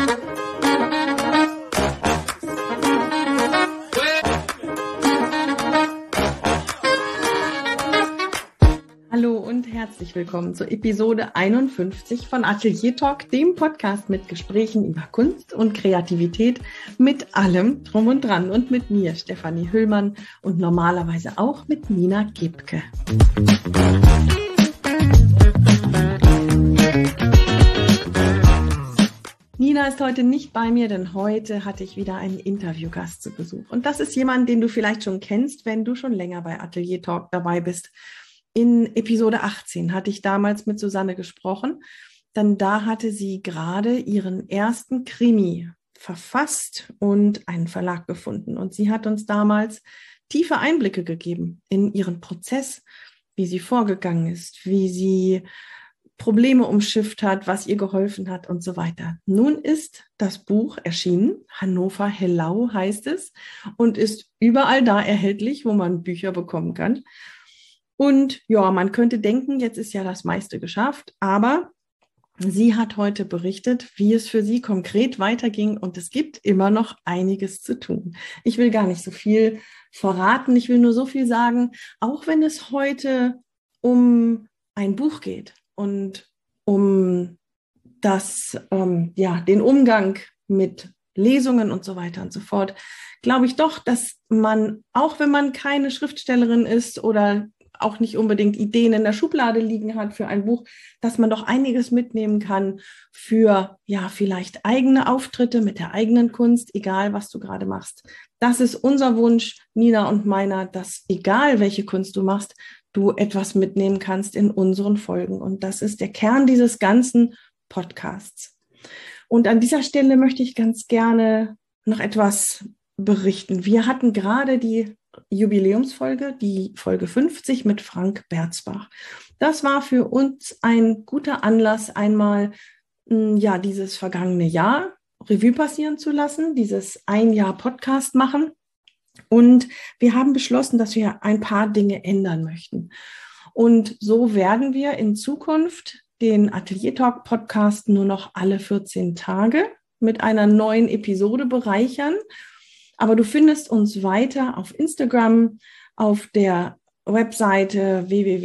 Hallo und herzlich willkommen zur Episode 51 von Atelier Talk, dem Podcast mit Gesprächen über Kunst und Kreativität, mit allem drum und dran und mit mir, Stefanie Hüllmann, und normalerweise auch mit Nina Gebke. Nina ist heute nicht bei mir, denn heute hatte ich wieder einen Interviewgast zu Besuch. Und das ist jemand, den du vielleicht schon kennst, wenn du schon länger bei Atelier Talk dabei bist. In Episode 18 hatte ich damals mit Susanne gesprochen, denn da hatte sie gerade ihren ersten Krimi verfasst und einen Verlag gefunden. Und sie hat uns damals tiefe Einblicke gegeben in ihren Prozess, wie sie vorgegangen ist, wie sie Probleme umschifft hat, was ihr geholfen hat und so weiter. Nun ist das Buch erschienen, Hannover Hellau heißt es, und ist überall da erhältlich, wo man Bücher bekommen kann. Und ja, man könnte denken, jetzt ist ja das meiste geschafft, aber sie hat heute berichtet, wie es für sie konkret weiterging, und es gibt immer noch einiges zu tun. Ich will gar nicht so viel verraten, ich will nur so viel sagen, auch wenn es heute um ein Buch geht und um den Umgang mit Lesungen und so weiter und so fort, glaube ich doch, dass man, auch wenn man keine Schriftstellerin ist oder auch nicht unbedingt Ideen in der Schublade liegen hat für ein Buch, dass man doch einiges mitnehmen kann für, ja, vielleicht eigene Auftritte mit der eigenen Kunst, egal was du gerade machst. Das ist unser Wunsch, Nina und meiner, dass egal welche Kunst du machst, du etwas mitnehmen kannst in unseren Folgen. Und das ist der Kern dieses ganzen Podcasts. Und an dieser Stelle möchte ich ganz gerne noch etwas berichten. Wir hatten gerade die Jubiläumsfolge, die Folge 50 mit Frank Berzbach. Das war für uns ein guter Anlass, einmal dieses vergangene Jahr Revue passieren zu lassen, dieses ein Jahr Podcast machen. Und wir haben beschlossen, dass wir ein paar Dinge ändern möchten. Und so werden wir in Zukunft den Atelier Talk Podcast nur noch alle 14 Tage mit einer neuen Episode bereichern. Aber du findest uns weiter auf Instagram, auf der Webseite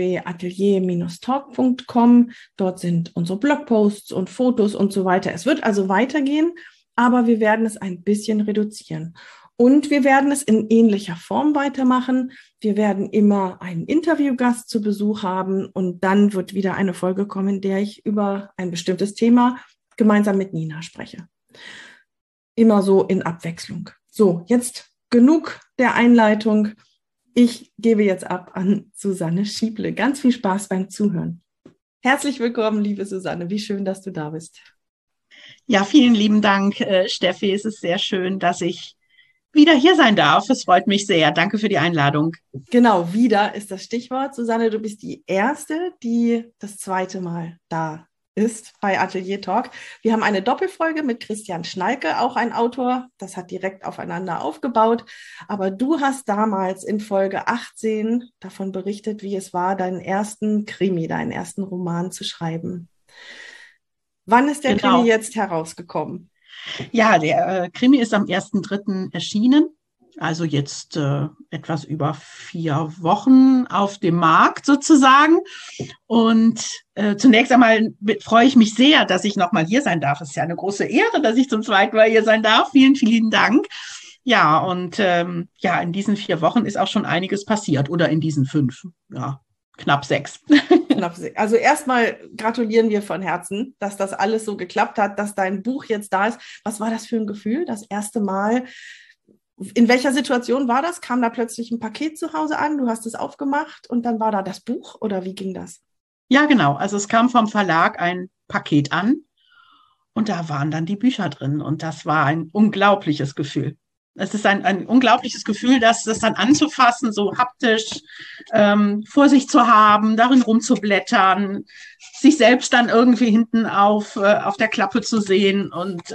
www.atelier-talk.com. Dort sind unsere Blogposts und Fotos und so weiter. Es wird also weitergehen, aber wir werden es ein bisschen reduzieren. Und wir werden es in ähnlicher Form weitermachen. Wir werden immer einen Interviewgast zu Besuch haben, und dann wird wieder eine Folge kommen, in der ich über ein bestimmtes Thema gemeinsam mit Nina spreche. Immer so in Abwechslung. So, jetzt genug der Einleitung. Ich gebe jetzt ab an Susanne Schieble. Ganz viel Spaß beim Zuhören. Herzlich willkommen, liebe Susanne. Wie schön, dass du da bist. Ja, vielen lieben Dank, Steffi. Es ist sehr schön, dass ich wieder hier sein darf. Es freut mich sehr. Danke für die Einladung. Genau, wieder ist das Stichwort. Susanne, du bist die Erste, die das zweite Mal da ist bei Atelier Talk. Wir haben eine Doppelfolge mit Christian Schnalke, auch ein Autor. Das hat direkt aufeinander aufgebaut. Aber du hast damals in Folge 18 davon berichtet, wie es war, deinen ersten Krimi, deinen ersten Roman zu schreiben. Wann ist der Krimi jetzt herausgekommen? Ja, der Krimi ist am 1.3. erschienen. Also jetzt etwas über 4 Wochen auf dem Markt sozusagen. Und zunächst einmal freue ich mich sehr, dass ich nochmal hier sein darf. Es ist ja eine große Ehre, dass ich zum zweiten Mal hier sein darf. Vielen, vielen Dank. Ja, und in diesen 4 Wochen ist auch schon einiges passiert. Oder in diesen 5, ja, knapp 6. Also erstmal gratulieren wir von Herzen, dass das alles so geklappt hat, dass dein Buch jetzt da ist. Was war das für ein Gefühl, das erste Mal? In welcher Situation war das? Kam da plötzlich ein Paket zu Hause an, du hast es aufgemacht und dann war da das Buch, oder wie ging das? Ja, genau. Also es kam vom Verlag ein Paket an und da waren dann die Bücher drin, und das war ein unglaubliches Gefühl. Es ist ein unglaubliches Gefühl, das dann anzufassen, so haptisch vor sich zu haben, darin rumzublättern, sich selbst dann irgendwie hinten auf der Klappe zu sehen, und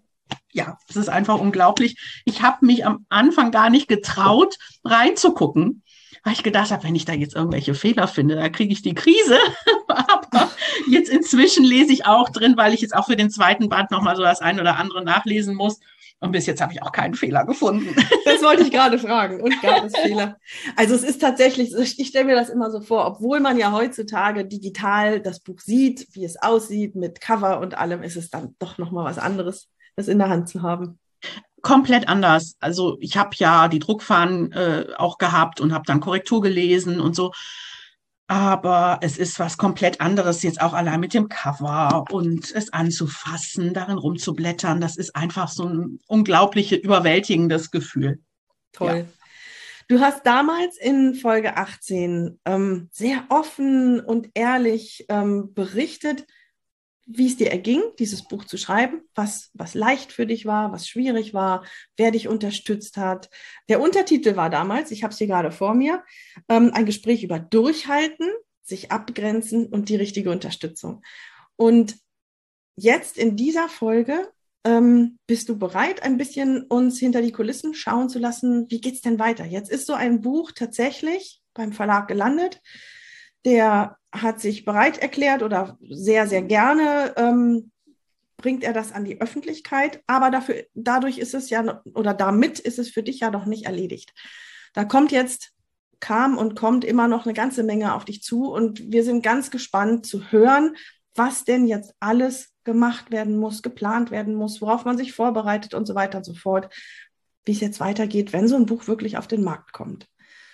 es ist einfach unglaublich. Ich habe mich am Anfang gar nicht getraut, reinzugucken. weil ich gedacht habe, wenn ich da jetzt irgendwelche Fehler finde, da kriege ich die Krise. Aber jetzt inzwischen lese ich auch drin, weil ich jetzt auch für den zweiten Band nochmal so das ein oder andere nachlesen muss. Und bis jetzt habe ich auch keinen Fehler gefunden. Das wollte ich gerade fragen. Und gab es Fehler? Also es ist tatsächlich, ich stelle mir das immer so vor, obwohl man ja heutzutage digital das Buch sieht, wie es aussieht, mit Cover und allem, ist es dann doch nochmal was anderes, das in der Hand zu haben. Komplett anders. Also ich habe ja die Druckfahnen auch gehabt und habe dann Korrektur gelesen und so. Aber es ist was komplett anderes jetzt auch allein mit dem Cover und es anzufassen, darin rumzublättern. Das ist einfach so ein unglaublich überwältigendes Gefühl. Toll. Ja. Du hast damals in Folge 18 sehr offen und ehrlich berichtet, wie es dir erging, dieses Buch zu schreiben, was leicht für dich war, was schwierig war, wer dich unterstützt hat. Der Untertitel war damals, ich habe es hier gerade vor mir, ein Gespräch über Durchhalten, sich abgrenzen und die richtige Unterstützung. Und jetzt in dieser Folge bist du bereit, ein bisschen uns hinter die Kulissen schauen zu lassen, wie geht es denn weiter? Jetzt ist so ein Buch tatsächlich beim Verlag gelandet, der hat sich bereit erklärt oder sehr, sehr gerne bringt er das an die Öffentlichkeit, aber dadurch ist es ja, oder damit ist es für dich ja noch nicht erledigt. Da kam und kommt immer noch eine ganze Menge auf dich zu und wir sind ganz gespannt zu hören, was denn jetzt alles gemacht werden muss, geplant werden muss, worauf man sich vorbereitet und so weiter und so fort, wie es jetzt weitergeht, wenn so ein Buch wirklich auf den Markt kommt.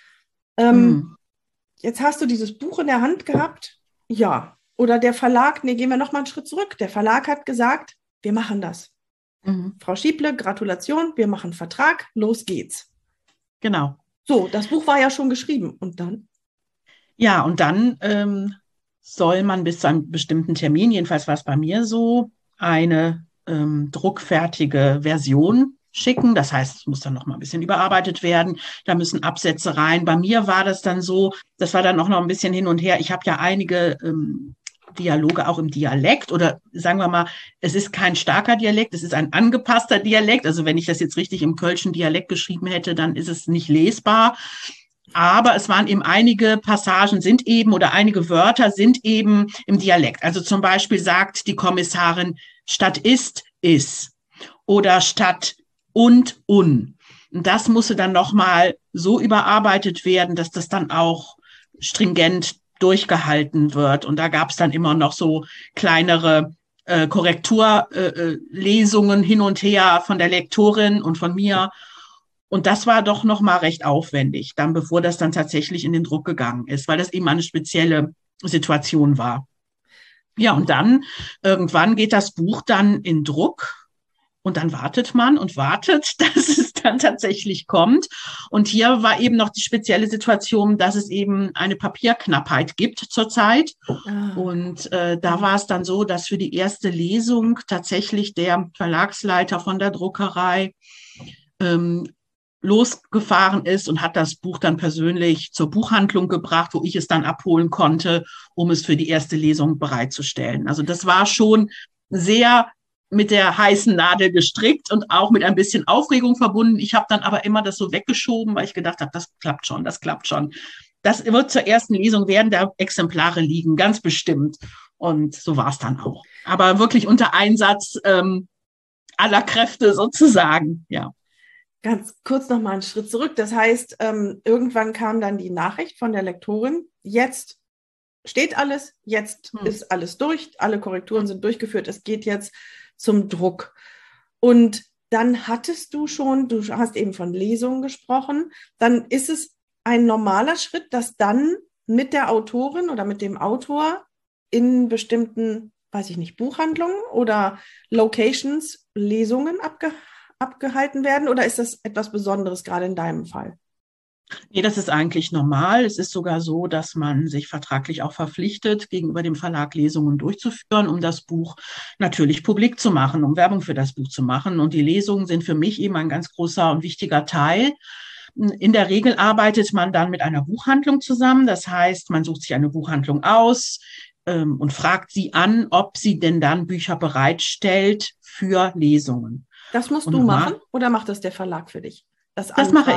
Jetzt hast du dieses Buch in der Hand gehabt, ja. Oder der Verlag, gehen wir nochmal einen Schritt zurück. Der Verlag hat gesagt, wir machen das. Frau Schieble, Gratulation, wir machen einen Vertrag, los geht's. Genau. So, das Buch war ja schon geschrieben. Und dann? Ja, und dann soll man bis zu einem bestimmten Termin, jedenfalls war es bei mir so, eine druckfertige Version schicken. Das heißt, es muss dann noch mal ein bisschen überarbeitet werden. Da müssen Absätze rein. Bei mir war das dann so, das war dann auch noch ein bisschen hin und her. Ich habe ja einige Dialoge auch im Dialekt oder sagen wir mal, es ist kein starker Dialekt, es ist ein angepasster Dialekt. Also wenn ich das jetzt richtig im kölschen Dialekt geschrieben hätte, dann ist es nicht lesbar. Aber es waren eben einige Passagen sind eben oder einige Wörter sind eben im Dialekt. Also zum Beispiel sagt die Kommissarin, statt ist. Oder statt und. Und das musste dann nochmal so überarbeitet werden, dass das dann auch stringent durchgehalten wird. Und da gab es dann immer noch so kleinere Korrekturlesungen hin und her von der Lektorin und von mir. Und das war doch nochmal recht aufwendig, dann bevor das dann tatsächlich in den Druck gegangen ist, weil das eben eine spezielle Situation war. Ja, und dann irgendwann geht das Buch dann in Druck. Und dann wartet man und wartet, dass es dann tatsächlich kommt. Und hier war eben noch die spezielle Situation, dass es eben eine Papierknappheit gibt zurzeit. Und da war es dann so, dass für die erste Lesung tatsächlich der Verlagsleiter von der Druckerei losgefahren ist und hat das Buch dann persönlich zur Buchhandlung gebracht, wo ich es dann abholen konnte, um es für die erste Lesung bereitzustellen. Also das war schon sehr mit der heißen Nadel gestrickt und auch mit ein bisschen Aufregung verbunden. Ich habe dann aber immer das so weggeschoben, weil ich gedacht habe, das klappt schon, das klappt schon. Das wird zur ersten Lesung, werden da Exemplare liegen, ganz bestimmt. Und so war es dann auch. Aber wirklich unter Einsatz aller Kräfte sozusagen, ja. Ganz kurz noch mal einen Schritt zurück. Das heißt, irgendwann kam dann die Nachricht von der Lektorin, jetzt steht alles, jetzt ist alles durch, alle Korrekturen sind durchgeführt, es geht jetzt zum Druck. Und dann hattest du hast eben von Lesungen gesprochen, dann ist es ein normaler Schritt, dass dann mit der Autorin oder mit dem Autor in bestimmten, weiß ich nicht, Buchhandlungen oder Locations Lesungen abgehalten werden, oder ist das etwas Besonderes gerade in deinem Fall? Nee, das ist eigentlich normal. Es ist sogar so, dass man sich vertraglich auch verpflichtet, gegenüber dem Verlag Lesungen durchzuführen, um das Buch natürlich publik zu machen, um Werbung für das Buch zu machen. Und die Lesungen sind für mich eben ein ganz großer und wichtiger Teil. In der Regel arbeitet man dann mit einer Buchhandlung zusammen. Das heißt, man sucht sich eine Buchhandlung aus und fragt sie an, ob sie denn dann Bücher bereitstellt für Lesungen. Das musst du machen oder macht das der Verlag für dich? Das mache ich.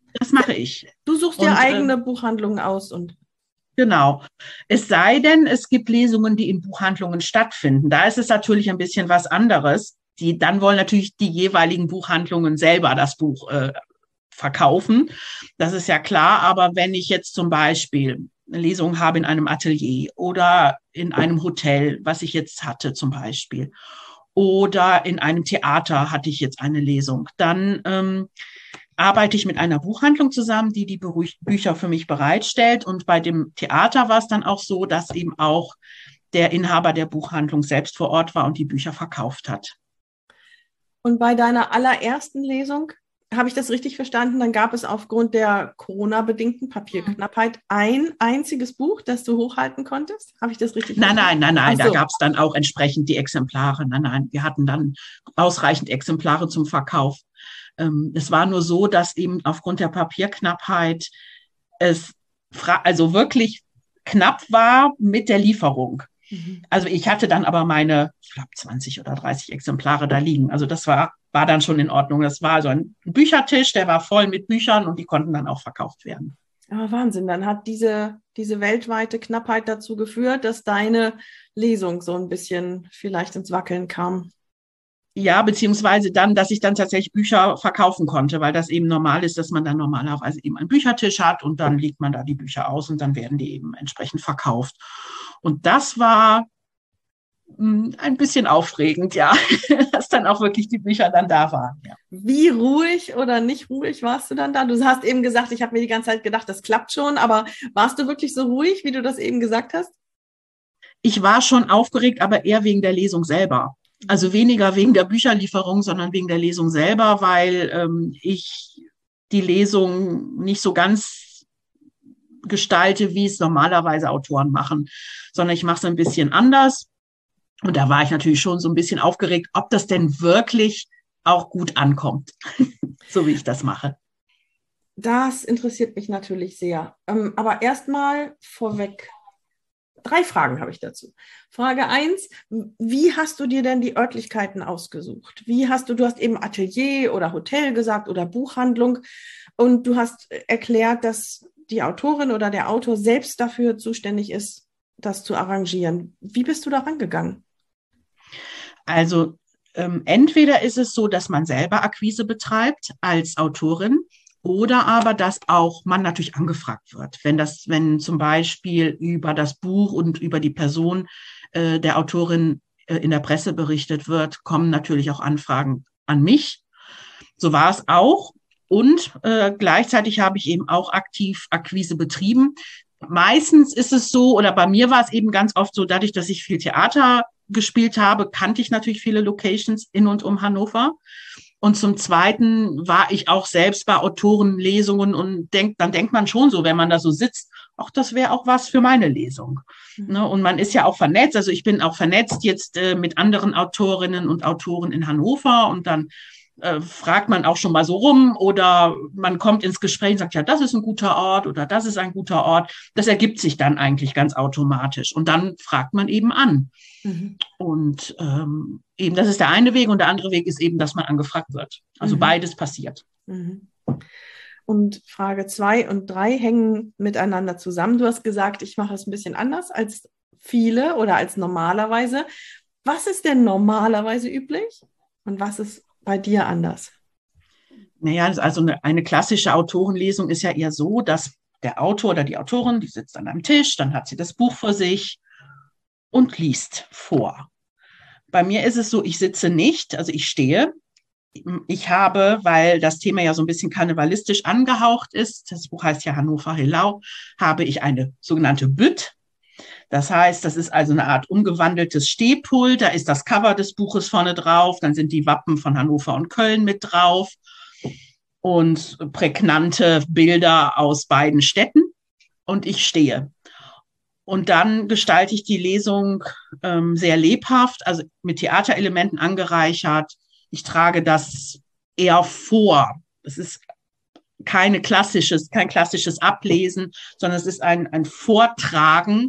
Das mache ich. Du suchst dir eigene Buchhandlungen aus und genau. Es sei denn, es gibt Lesungen, die in Buchhandlungen stattfinden. Da ist es natürlich ein bisschen was anderes. Dann wollen natürlich die jeweiligen Buchhandlungen selber das Buch verkaufen. Das ist ja klar. Aber wenn ich jetzt zum Beispiel eine Lesung habe in einem Atelier oder in einem Hotel, was ich jetzt hatte zum Beispiel, oder in einem Theater hatte ich jetzt eine Lesung, dann arbeite ich mit einer Buchhandlung zusammen, die Bücher für mich bereitstellt. Und bei dem Theater war es dann auch so, dass eben auch der Inhaber der Buchhandlung selbst vor Ort war und die Bücher verkauft hat. Und bei deiner allerersten Lesung, habe ich das richtig verstanden, dann gab es aufgrund der Corona-bedingten Papierknappheit ein einziges Buch, das du hochhalten konntest? Habe ich das richtig verstanden? Nein, da gab es dann auch entsprechend die Exemplare. Nein, wir hatten dann ausreichend Exemplare zum Verkauf. Es war nur so, dass eben aufgrund der Papierknappheit es also wirklich knapp war mit der Lieferung. Also ich hatte dann aber meine, ich glaube, 20 oder 30 Exemplare da liegen. Also das war dann schon in Ordnung. Das war so ein Büchertisch, der war voll mit Büchern und die konnten dann auch verkauft werden. Aber Wahnsinn, dann hat diese weltweite Knappheit dazu geführt, dass deine Lesung so ein bisschen vielleicht ins Wackeln kam. Ja, beziehungsweise dann, dass ich dann tatsächlich Bücher verkaufen konnte, weil das eben normal ist, dass man dann normalerweise eben einen Büchertisch hat und dann legt man da die Bücher aus und dann werden die eben entsprechend verkauft. Und das war ein bisschen aufregend, ja, dass dann auch wirklich die Bücher dann da waren. Ja. Wie ruhig oder nicht ruhig warst du dann da? Du hast eben gesagt, ich habe mir die ganze Zeit gedacht, das klappt schon, aber warst du wirklich so ruhig, wie du das eben gesagt hast? Ich war schon aufgeregt, aber eher wegen der Lesung selber. Also weniger wegen der Bücherlieferung, sondern wegen der Lesung selber, weil ich die Lesung nicht so ganz gestalte, wie es normalerweise Autoren machen, sondern ich mache es ein bisschen anders. Und da war ich natürlich schon so ein bisschen aufgeregt, ob das denn wirklich auch gut ankommt, so wie ich das mache. Das interessiert mich natürlich sehr. Aber erstmal vorweg, 3 Fragen habe ich dazu. Frage 1, wie hast du dir denn die Örtlichkeiten ausgesucht? Du hast eben Atelier oder Hotel gesagt oder Buchhandlung und du hast erklärt, dass die Autorin oder der Autor selbst dafür zuständig ist, das zu arrangieren. Wie bist du da rangegangen? Also entweder ist es so, dass man selber Akquise betreibt als Autorin oder aber, dass auch man natürlich angefragt wird. Wenn zum Beispiel über das Buch und über die Person der Autorin in der Presse berichtet wird, kommen natürlich auch Anfragen an mich. So war es auch. Und gleichzeitig habe ich eben auch aktiv Akquise betrieben. Meistens ist es so, oder bei mir war es eben ganz oft so, dadurch, dass ich viel Theater gespielt habe, kannte ich natürlich viele Locations in und um Hannover. Und zum Zweiten war ich auch selbst bei Autorenlesungen und dann denkt man schon so, wenn man da so sitzt, ach, das wäre auch was für meine Lesung. Ne? Und man ist ja auch vernetzt. Also ich bin auch vernetzt jetzt mit anderen Autorinnen und Autoren in Hannover und dann fragt man auch schon mal so rum oder man kommt ins Gespräch und sagt, ja, das ist ein guter Ort oder das ist ein guter Ort. Das ergibt sich dann eigentlich ganz automatisch. Und dann fragt man eben an. Und eben, das ist der eine Weg und der andere Weg ist eben, dass man angefragt wird. Also beides passiert. Und Frage 2 und 3 hängen miteinander zusammen. Du hast gesagt, ich mache es ein bisschen anders als viele oder als normalerweise. Was ist denn normalerweise üblich und was ist bei dir anders? Naja, also eine klassische Autorenlesung ist ja eher so, dass der Autor oder die Autorin, die sitzt an einem Tisch, dann hat sie das Buch vor sich und liest vor. Bei mir ist es so, ich sitze nicht, also ich stehe. Ich habe, weil das Thema ja so ein bisschen karnevalistisch angehaucht ist, das Buch heißt ja Hannover Helau, habe ich eine sogenannte Bütt. Das heißt, das ist also eine Art umgewandeltes Stehpult. Da ist das Cover des Buches vorne drauf. Dann sind die Wappen von Hannover und Köln mit drauf und prägnante Bilder aus beiden Städten. Und ich stehe. Und dann gestalte ich die Lesung sehr lebhaft, also mit Theaterelementen angereichert. Ich trage das eher vor. Es ist kein klassisches Ablesen, sondern es ist ein Vortragen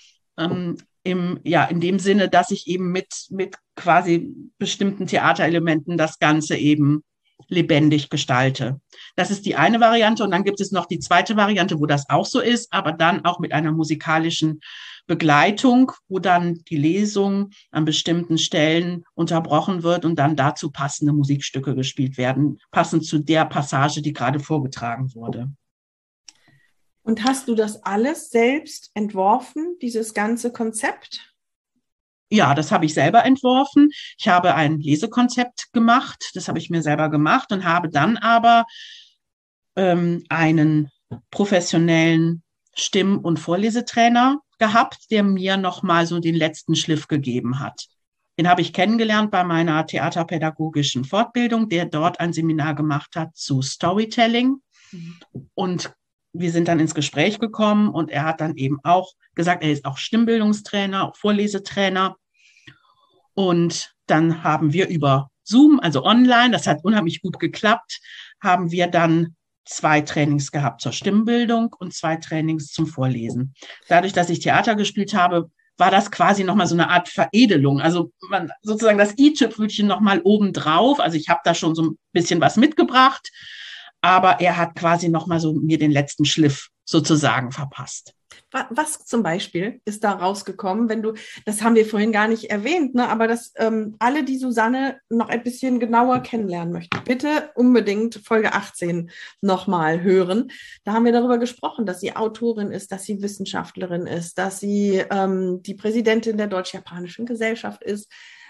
in dem Sinne, dass ich eben mit quasi bestimmten Theaterelementen das Ganze eben lebendig gestalte. Das ist die eine Variante. Und dann gibt es noch die zweite Variante, wo das auch so ist, aber dann auch mit einer musikalischen Begleitung, wo dann die Lesung an bestimmten Stellen unterbrochen wird und dann dazu passende Musikstücke gespielt werden, passend zu der Passage, die gerade vorgetragen wurde. Und hast du das alles selbst entworfen, dieses ganze Konzept? Ja, das habe ich selber entworfen. Ich habe ein Lesekonzept gemacht, das habe ich mir selber gemacht und habe dann aber einen professionellen Stimm- und Vorlesetrainer gehabt, der mir nochmal so den letzten Schliff gegeben hat. Den habe ich kennengelernt bei meiner theaterpädagogischen Fortbildung, der dort ein Seminar gemacht hat zu Storytelling. Und wir sind dann ins Gespräch gekommen und er hat dann eben auch gesagt, er ist auch Stimmbildungstrainer, auch Vorlesetrainer. Und dann haben wir über Zoom, also online, das hat unheimlich gut geklappt, haben wir dann 2 Trainings gehabt zur Stimmbildung und 2 Trainings zum Vorlesen. Dadurch, dass ich Theater gespielt habe, war das quasi nochmal so eine Art Veredelung. Also man, sozusagen das i-Tüpfelchen nochmal obendrauf. Also ich habe da schon so ein bisschen was mitgebracht, aber er hat quasi nochmal so mir den letzten Schliff sozusagen verpasst. Was zum Beispiel ist da rausgekommen, wenn du, das haben wir vorhin gar nicht erwähnt, ne, aber dass alle, die Susanne noch ein bisschen genauer kennenlernen möchten, bitte unbedingt Folge 18 nochmal hören. Da haben wir darüber gesprochen, dass sie Autorin ist, dass sie Wissenschaftlerin ist, dass sie die Präsidentin der Deutsch-Japanischen Gesellschaft ist,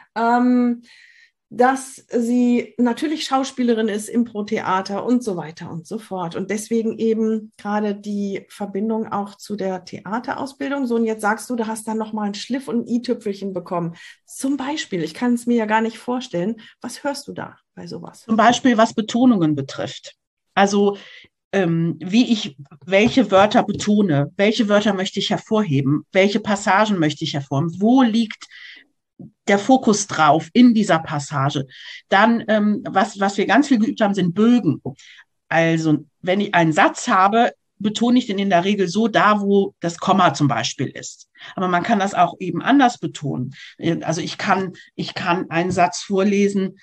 dass sie natürlich Schauspielerin ist, Impro-Theater und so weiter und so fort. Und deswegen eben gerade die Verbindung auch zu der Theaterausbildung. So, und jetzt sagst du, du hast dann nochmal einen Schliff und ein i-Tüpfelchen bekommen. Zum Beispiel, ich kann es mir ja gar nicht vorstellen. Was hörst du da bei sowas? Zum Beispiel, was Betonungen betrifft. Also wie ich welche Wörter betone, welche Wörter möchte ich hervorheben, welche Passagen möchte ich hervorheben, wo liegt der Fokus drauf in dieser Passage. Dann, was wir ganz viel geübt haben, sind Bögen. Also, wenn ich einen Satz habe, betone ich den in der Regel so da, wo das Komma zum Beispiel ist. Aber man kann das auch eben anders betonen. Also ich kann einen Satz vorlesen,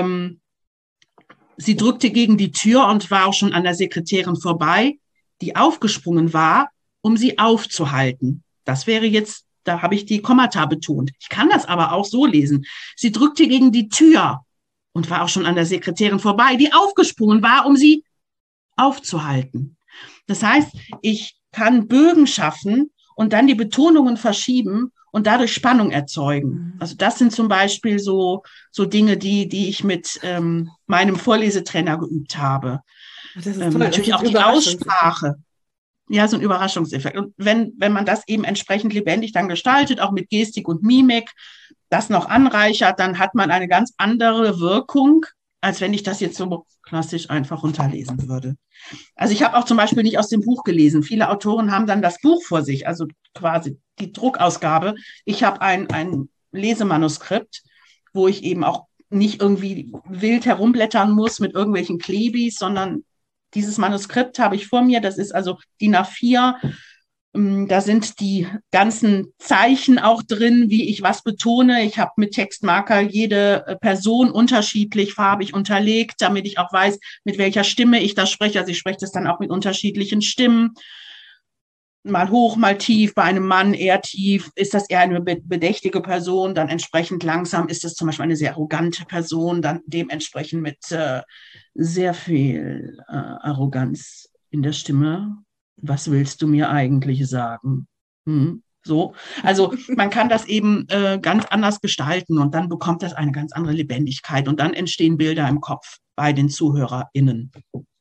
sie drückte gegen die Tür und war auch schon an der Sekretärin vorbei, die aufgesprungen war, um sie aufzuhalten. Das wäre jetzt, da habe ich die Kommata betont. Ich kann das aber auch so lesen. Sie drückte gegen die Tür und war auch schon an der Sekretärin vorbei, die aufgesprungen war, um sie aufzuhalten. Das heißt, ich kann Bögen schaffen und dann die Betonungen verschieben und dadurch Spannung erzeugen. Also das sind zum Beispiel so Dinge, die ich mit meinem Vorlesetrainer geübt habe. Das ist toll. Natürlich auch die Aussprache. Ja, so ein Überraschungseffekt. Und wenn man das eben entsprechend lebendig dann gestaltet, auch mit Gestik und Mimik, das noch anreichert, dann hat man eine ganz andere Wirkung, als wenn ich das jetzt so klassisch einfach runterlesen würde. Also ich habe auch zum Beispiel nicht aus dem Buch gelesen. Viele Autoren haben dann das Buch vor sich, also quasi die Druckausgabe. Ich habe ein Lesemanuskript, wo ich eben auch nicht irgendwie wild herumblättern muss mit irgendwelchen Klebis, sondern dieses Manuskript habe ich vor mir. Das ist also DIN A4. Da sind die ganzen Zeichen auch drin, wie ich was betone. Ich habe mit Textmarker jede Person unterschiedlich farbig unterlegt, damit ich auch weiß, mit welcher Stimme ich das spreche. Also ich spreche das dann auch mit unterschiedlichen Stimmen. Mal hoch, mal tief. Bei einem Mann eher tief. Ist das eher eine bedächtige Person? Dann entsprechend langsam. Ist das zum Beispiel eine sehr arrogante Person? Dann dementsprechend mit sehr viel Arroganz in der Stimme. Was willst du mir eigentlich sagen? So, also man kann das eben ganz anders gestalten und dann bekommt das eine ganz andere Lebendigkeit und dann entstehen Bilder im Kopf bei den ZuhörerInnen.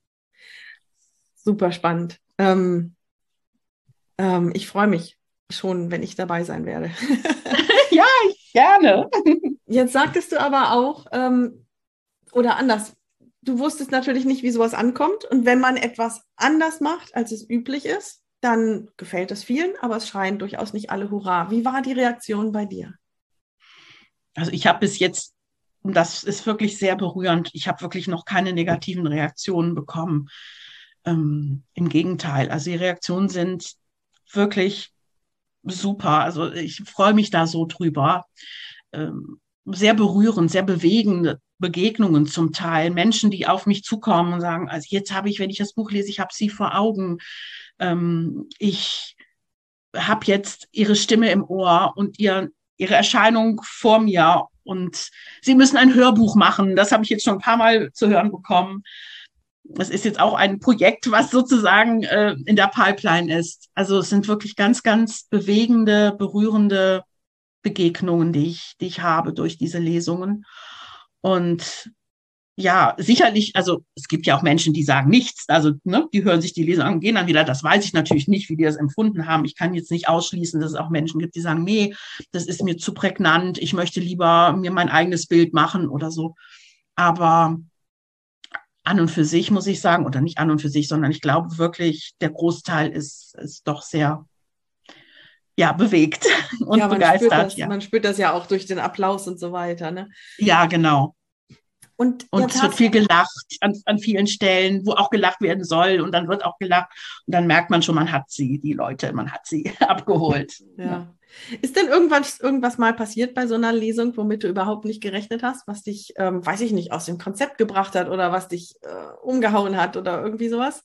Super spannend. Ich freue mich schon, wenn ich dabei sein werde. Ja, gerne. Jetzt sagtest du aber auch, oder anders, du wusstest natürlich nicht, wie sowas ankommt. Und wenn man etwas anders macht, als es üblich ist, dann gefällt es vielen, aber es schreien durchaus nicht alle Hurra. Wie war die Reaktion bei dir? Also ich habe bis jetzt, und das ist wirklich sehr berührend, ich habe wirklich noch keine negativen Reaktionen bekommen. Im Gegenteil, also die Reaktionen sind wirklich super. Also ich freue mich da so drüber. Sehr berührend, sehr bewegend. Begegnungen zum Teil, Menschen, die auf mich zukommen und sagen, also jetzt habe ich, wenn ich das Buch lese, ich habe sie vor Augen. Ich habe jetzt ihre Stimme im Ohr und ihre Erscheinung vor mir und sie müssen ein Hörbuch machen. Das habe ich jetzt schon ein paar Mal zu hören bekommen. Das ist jetzt auch ein Projekt, was sozusagen in der Pipeline ist. Also es sind wirklich ganz, ganz bewegende, berührende Begegnungen, die ich habe durch diese Lesungen. Und ja, sicherlich, also es gibt ja auch Menschen, die sagen nichts, also ne, die hören sich die Lesung an und gehen dann wieder. Das weiß ich natürlich nicht, wie die das empfunden haben. Ich kann jetzt nicht ausschließen, dass es auch Menschen gibt, die sagen, nee, das ist mir zu prägnant, ich möchte lieber mir mein eigenes Bild machen oder so. Aber an und für sich muss ich sagen, oder nicht an und für sich, sondern ich glaube wirklich, der Großteil ist doch sehr, ja, bewegt und Ja, begeistert. Ja. Man spürt das ja auch durch den Applaus und so weiter, ne? Ja, genau. Und es wird viel gelacht an vielen Stellen, wo auch gelacht werden soll. Und dann wird auch gelacht. Und dann merkt man schon, man hat sie abgeholt. Ja. Ist denn irgendwas mal passiert bei so einer Lesung, womit du überhaupt nicht gerechnet hast, was dich, weiß ich nicht, aus dem Konzept gebracht hat oder was dich umgehauen hat oder irgendwie sowas?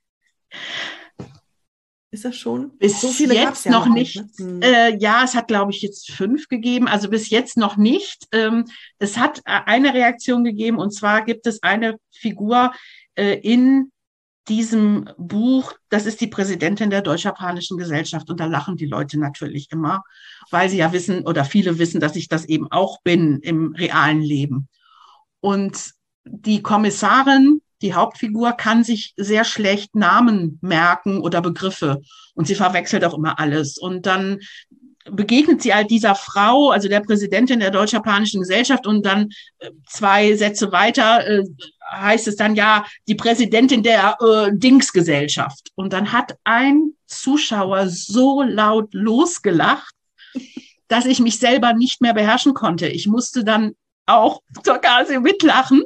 Ist das schon? Bis so viele jetzt ja noch nicht. Ne? Ja, es hat, glaube ich, jetzt 5 gegeben. Also bis jetzt noch nicht. Es hat eine Reaktion gegeben. Und zwar gibt es eine Figur in diesem Buch. Das ist die Präsidentin der Deutsch-Japanischen Gesellschaft. Und da lachen die Leute natürlich immer, weil sie ja wissen oder viele wissen, dass ich das eben auch bin im realen Leben. Und die Kommissarin, die Hauptfigur, kann sich sehr schlecht Namen merken oder Begriffe. Und sie verwechselt auch immer alles. Und dann begegnet sie halt dieser Frau, also der Präsidentin der Deutsch-Japanischen Gesellschaft. Und dann 2 Sätze weiter heißt es dann, ja, die Präsidentin der Dingsgesellschaft. Und dann hat ein Zuschauer so laut losgelacht, dass ich mich selber nicht mehr beherrschen konnte. Ich musste dann auch sogar mitlachen.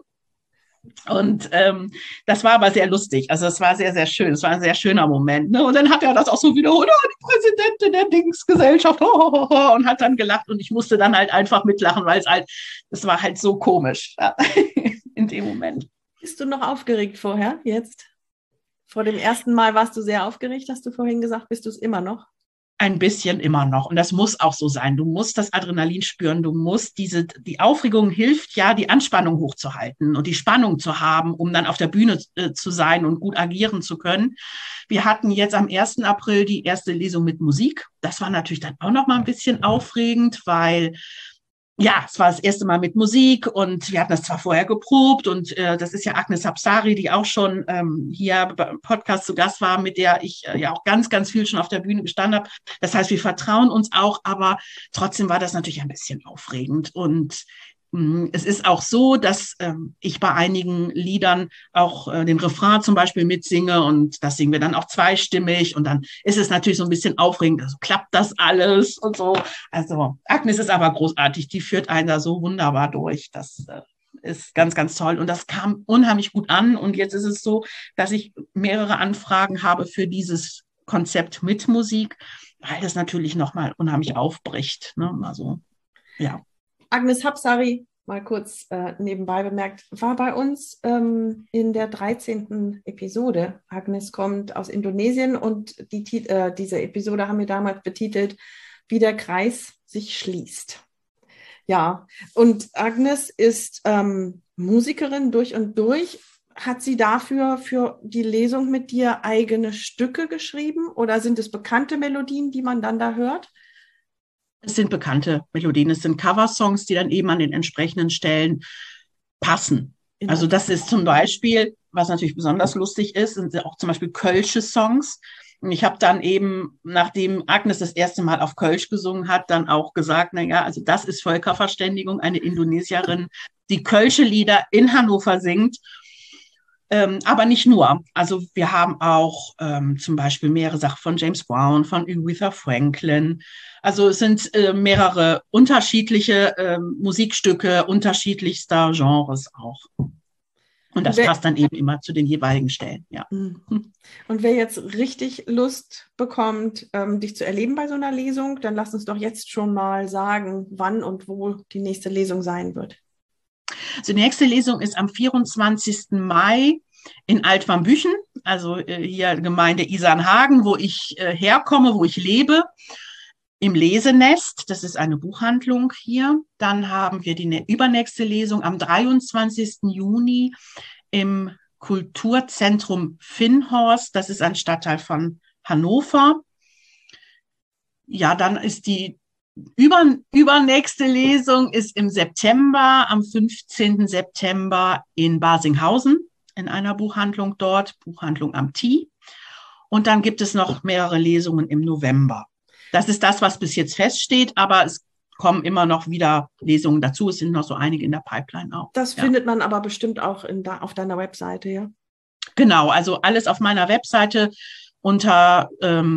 Und das war aber sehr lustig. Also es war sehr, sehr schön. Es war ein sehr schöner Moment. Ne? Und dann hat er das auch so wiederholt, oh, die Präsidentin der Dingsgesellschaft, und hat dann gelacht. Und ich musste dann halt einfach mitlachen, weil es war halt so komisch ja, in dem Moment. Bist du noch aufgeregt vorher, jetzt? Vor dem ersten Mal warst du sehr aufgeregt, hast du vorhin gesagt. Bist du es immer noch? Ein bisschen immer noch. Und das muss auch so sein. Du musst das Adrenalin spüren. Du musst die Aufregung hilft ja, die Anspannung hochzuhalten und die Spannung zu haben, um dann auf der Bühne zu sein und gut agieren zu können. Wir hatten jetzt am 1. April die erste Lesung mit Musik. Das war natürlich dann auch noch mal ein bisschen aufregend, weil ja, es war das erste Mal mit Musik und wir hatten das zwar vorher geprobt und das ist ja Agnes Hapsari, die auch schon hier beim Podcast zu Gast war, mit der ich ja auch ganz, ganz viel schon auf der Bühne gestanden habe. Das heißt, wir vertrauen uns auch, aber trotzdem war das natürlich ein bisschen aufregend und es ist auch so, dass ich bei einigen Liedern auch den Refrain zum Beispiel mitsinge und das singen wir dann auch zweistimmig und dann ist es natürlich so ein bisschen aufregend, also klappt das alles und so. Also Agnes ist aber großartig, die führt einen da so wunderbar durch, das ist ganz, ganz toll und das kam unheimlich gut an und jetzt ist es so, dass ich mehrere Anfragen habe für dieses Konzept mit Musik, weil das natürlich nochmal unheimlich aufbricht, ne? Also, ja. Agnes Hapsari, mal kurz nebenbei bemerkt, war bei uns in der 13. Episode. Agnes kommt aus Indonesien und diese Episode haben wir damals betitelt, wie der Kreis sich schließt. Ja, und Agnes ist Musikerin durch und durch. Hat sie dafür für die Lesung mit dir eigene Stücke geschrieben oder sind es bekannte Melodien, die man dann da hört? Es sind bekannte Melodien, es sind Coversongs, die dann eben an den entsprechenden Stellen passen. Also das ist zum Beispiel, was natürlich besonders lustig ist, sind auch zum Beispiel kölsche Songs. Und ich habe dann eben, nachdem Agnes das erste Mal auf Kölsch gesungen hat, dann auch gesagt, naja, also das ist Völkerverständigung, eine Indonesierin, die kölsche Lieder in Hannover singt. Aber nicht nur. Also wir haben auch zum Beispiel mehrere Sachen von James Brown, von Aretha Franklin. Also es sind mehrere unterschiedliche Musikstücke unterschiedlichster Genres auch. Und das passt dann eben immer zu den jeweiligen Stellen. Ja. Und wer jetzt richtig Lust bekommt, dich zu erleben bei so einer Lesung, dann lass uns doch jetzt schon mal sagen, wann und wo die nächste Lesung sein wird. Also die nächste Lesung ist am 24. Mai in Altwarmbüchen, also hier Gemeinde Isernhagen, wo ich herkomme, wo ich lebe, im Lesenest. Das ist eine Buchhandlung hier. Dann haben wir die übernächste Lesung am 23. Juni im Kulturzentrum Finnhorst. Das ist ein Stadtteil von Hannover. Ja, dann ist die übernächste Lesung ist im September, am 15. September in Barsinghausen, in einer Buchhandlung dort, Buchhandlung am Tee. Und dann gibt es noch mehrere Lesungen im November. Das ist das, was bis jetzt feststeht, aber es kommen immer noch wieder Lesungen dazu. Es sind noch so einige in der Pipeline auch. Das findet man aber bestimmt auch auf deiner Webseite, ja? Genau, also alles auf meiner Webseite unter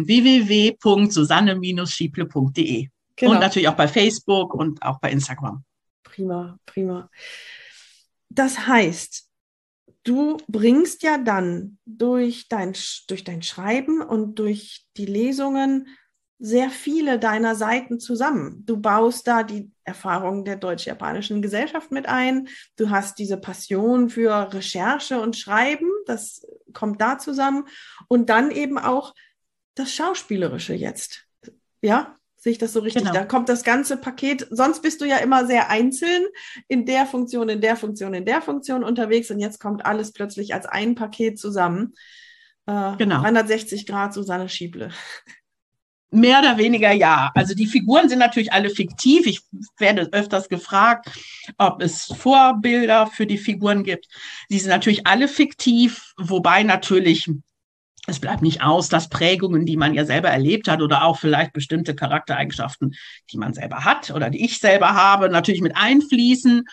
www.susanne-schieble.de. Genau. Und natürlich auch bei Facebook und auch bei Instagram. Prima, prima. Das heißt, du bringst ja dann durch dein Schreiben und durch die Lesungen sehr viele deiner Seiten zusammen. Du baust da die Erfahrungen der deutsch-japanischen Gesellschaft mit ein. Du hast diese Passion für Recherche und Schreiben, das kommt da zusammen. Und dann eben auch das Schauspielerische jetzt. Ja? Sehe ich das so richtig? Genau. Da kommt das ganze Paket. Sonst bist du ja immer sehr einzeln in der Funktion, in der Funktion, in der Funktion unterwegs. Und jetzt kommt alles plötzlich als ein Paket zusammen. Genau. 360 Grad Susanne Schieble. Mehr oder weniger ja. Also die Figuren sind natürlich alle fiktiv. Ich werde öfters gefragt, ob es Vorbilder für die Figuren gibt. Die sind natürlich alle fiktiv, wobei natürlich es bleibt nicht aus, dass Prägungen, die man ja selber erlebt hat oder auch vielleicht bestimmte Charaktereigenschaften, die man selber hat oder die ich selber habe, natürlich mit einfließen.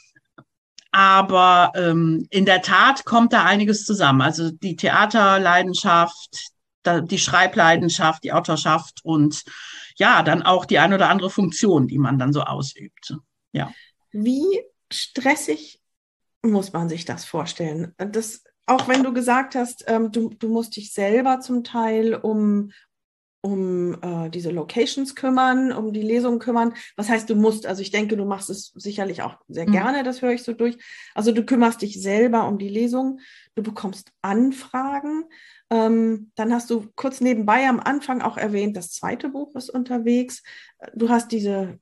Aber in der Tat kommt da einiges zusammen. Also die Theaterleidenschaft, die Schreibleidenschaft, die Autorschaft und ja, dann auch die ein oder andere Funktion, die man dann so ausübt. Ja. Wie stressig muss man sich das vorstellen? Auch wenn du gesagt hast, du musst dich selber zum Teil um diese Locations kümmern, um die Lesungen kümmern. Was heißt, du musst? Also ich denke, du machst es sicherlich auch sehr gerne, das höre ich so durch. Also du kümmerst dich selber um die Lesung, du bekommst Anfragen. Dann hast du kurz nebenbei am Anfang auch erwähnt, das zweite Buch ist unterwegs. Du hast diese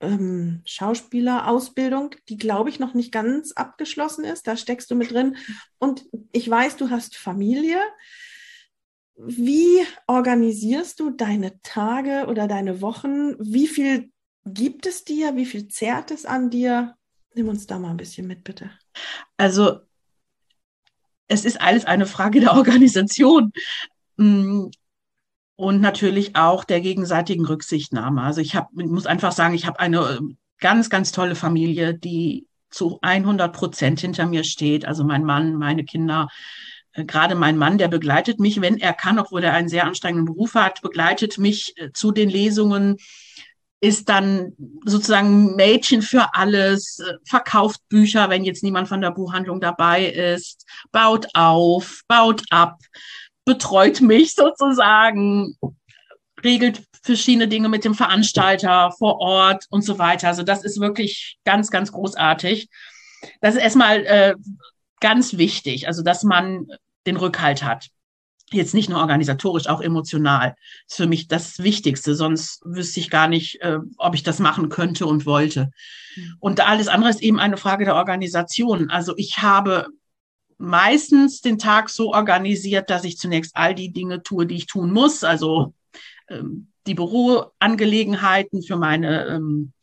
Schauspielerausbildung, die, glaube ich, noch nicht ganz abgeschlossen ist. Da steckst du mit drin. Und ich weiß, du hast Familie. Wie organisierst du deine Tage oder deine Wochen? Wie viel gibt es dir? Wie viel zehrt es an dir? Nimm uns da mal ein bisschen mit, bitte. Also es ist alles eine Frage der Organisation. Und natürlich auch der gegenseitigen Rücksichtnahme. Also ich muss einfach sagen, ich habe eine ganz, ganz tolle Familie, die zu 100% hinter mir steht. Also mein Mann, meine Kinder, gerade mein Mann, der begleitet mich, wenn er kann, obwohl er einen sehr anstrengenden Beruf hat, begleitet mich zu den Lesungen, ist dann sozusagen Mädchen für alles, verkauft Bücher, wenn jetzt niemand von der Buchhandlung dabei ist, baut auf, baut ab, betreut mich sozusagen, regelt verschiedene Dinge mit dem Veranstalter vor Ort und so weiter. Also das ist wirklich ganz, ganz großartig. Das ist erstmal ganz wichtig, also dass man den Rückhalt hat. Jetzt nicht nur organisatorisch, auch emotional. Das ist für mich das Wichtigste, sonst wüsste ich gar nicht, ob ich das machen könnte und wollte. Und alles andere ist eben eine Frage der Organisation. Also ich habe meistens den Tag so organisiert, dass ich zunächst all die Dinge tue, die ich tun muss. Also die Büroangelegenheiten für meine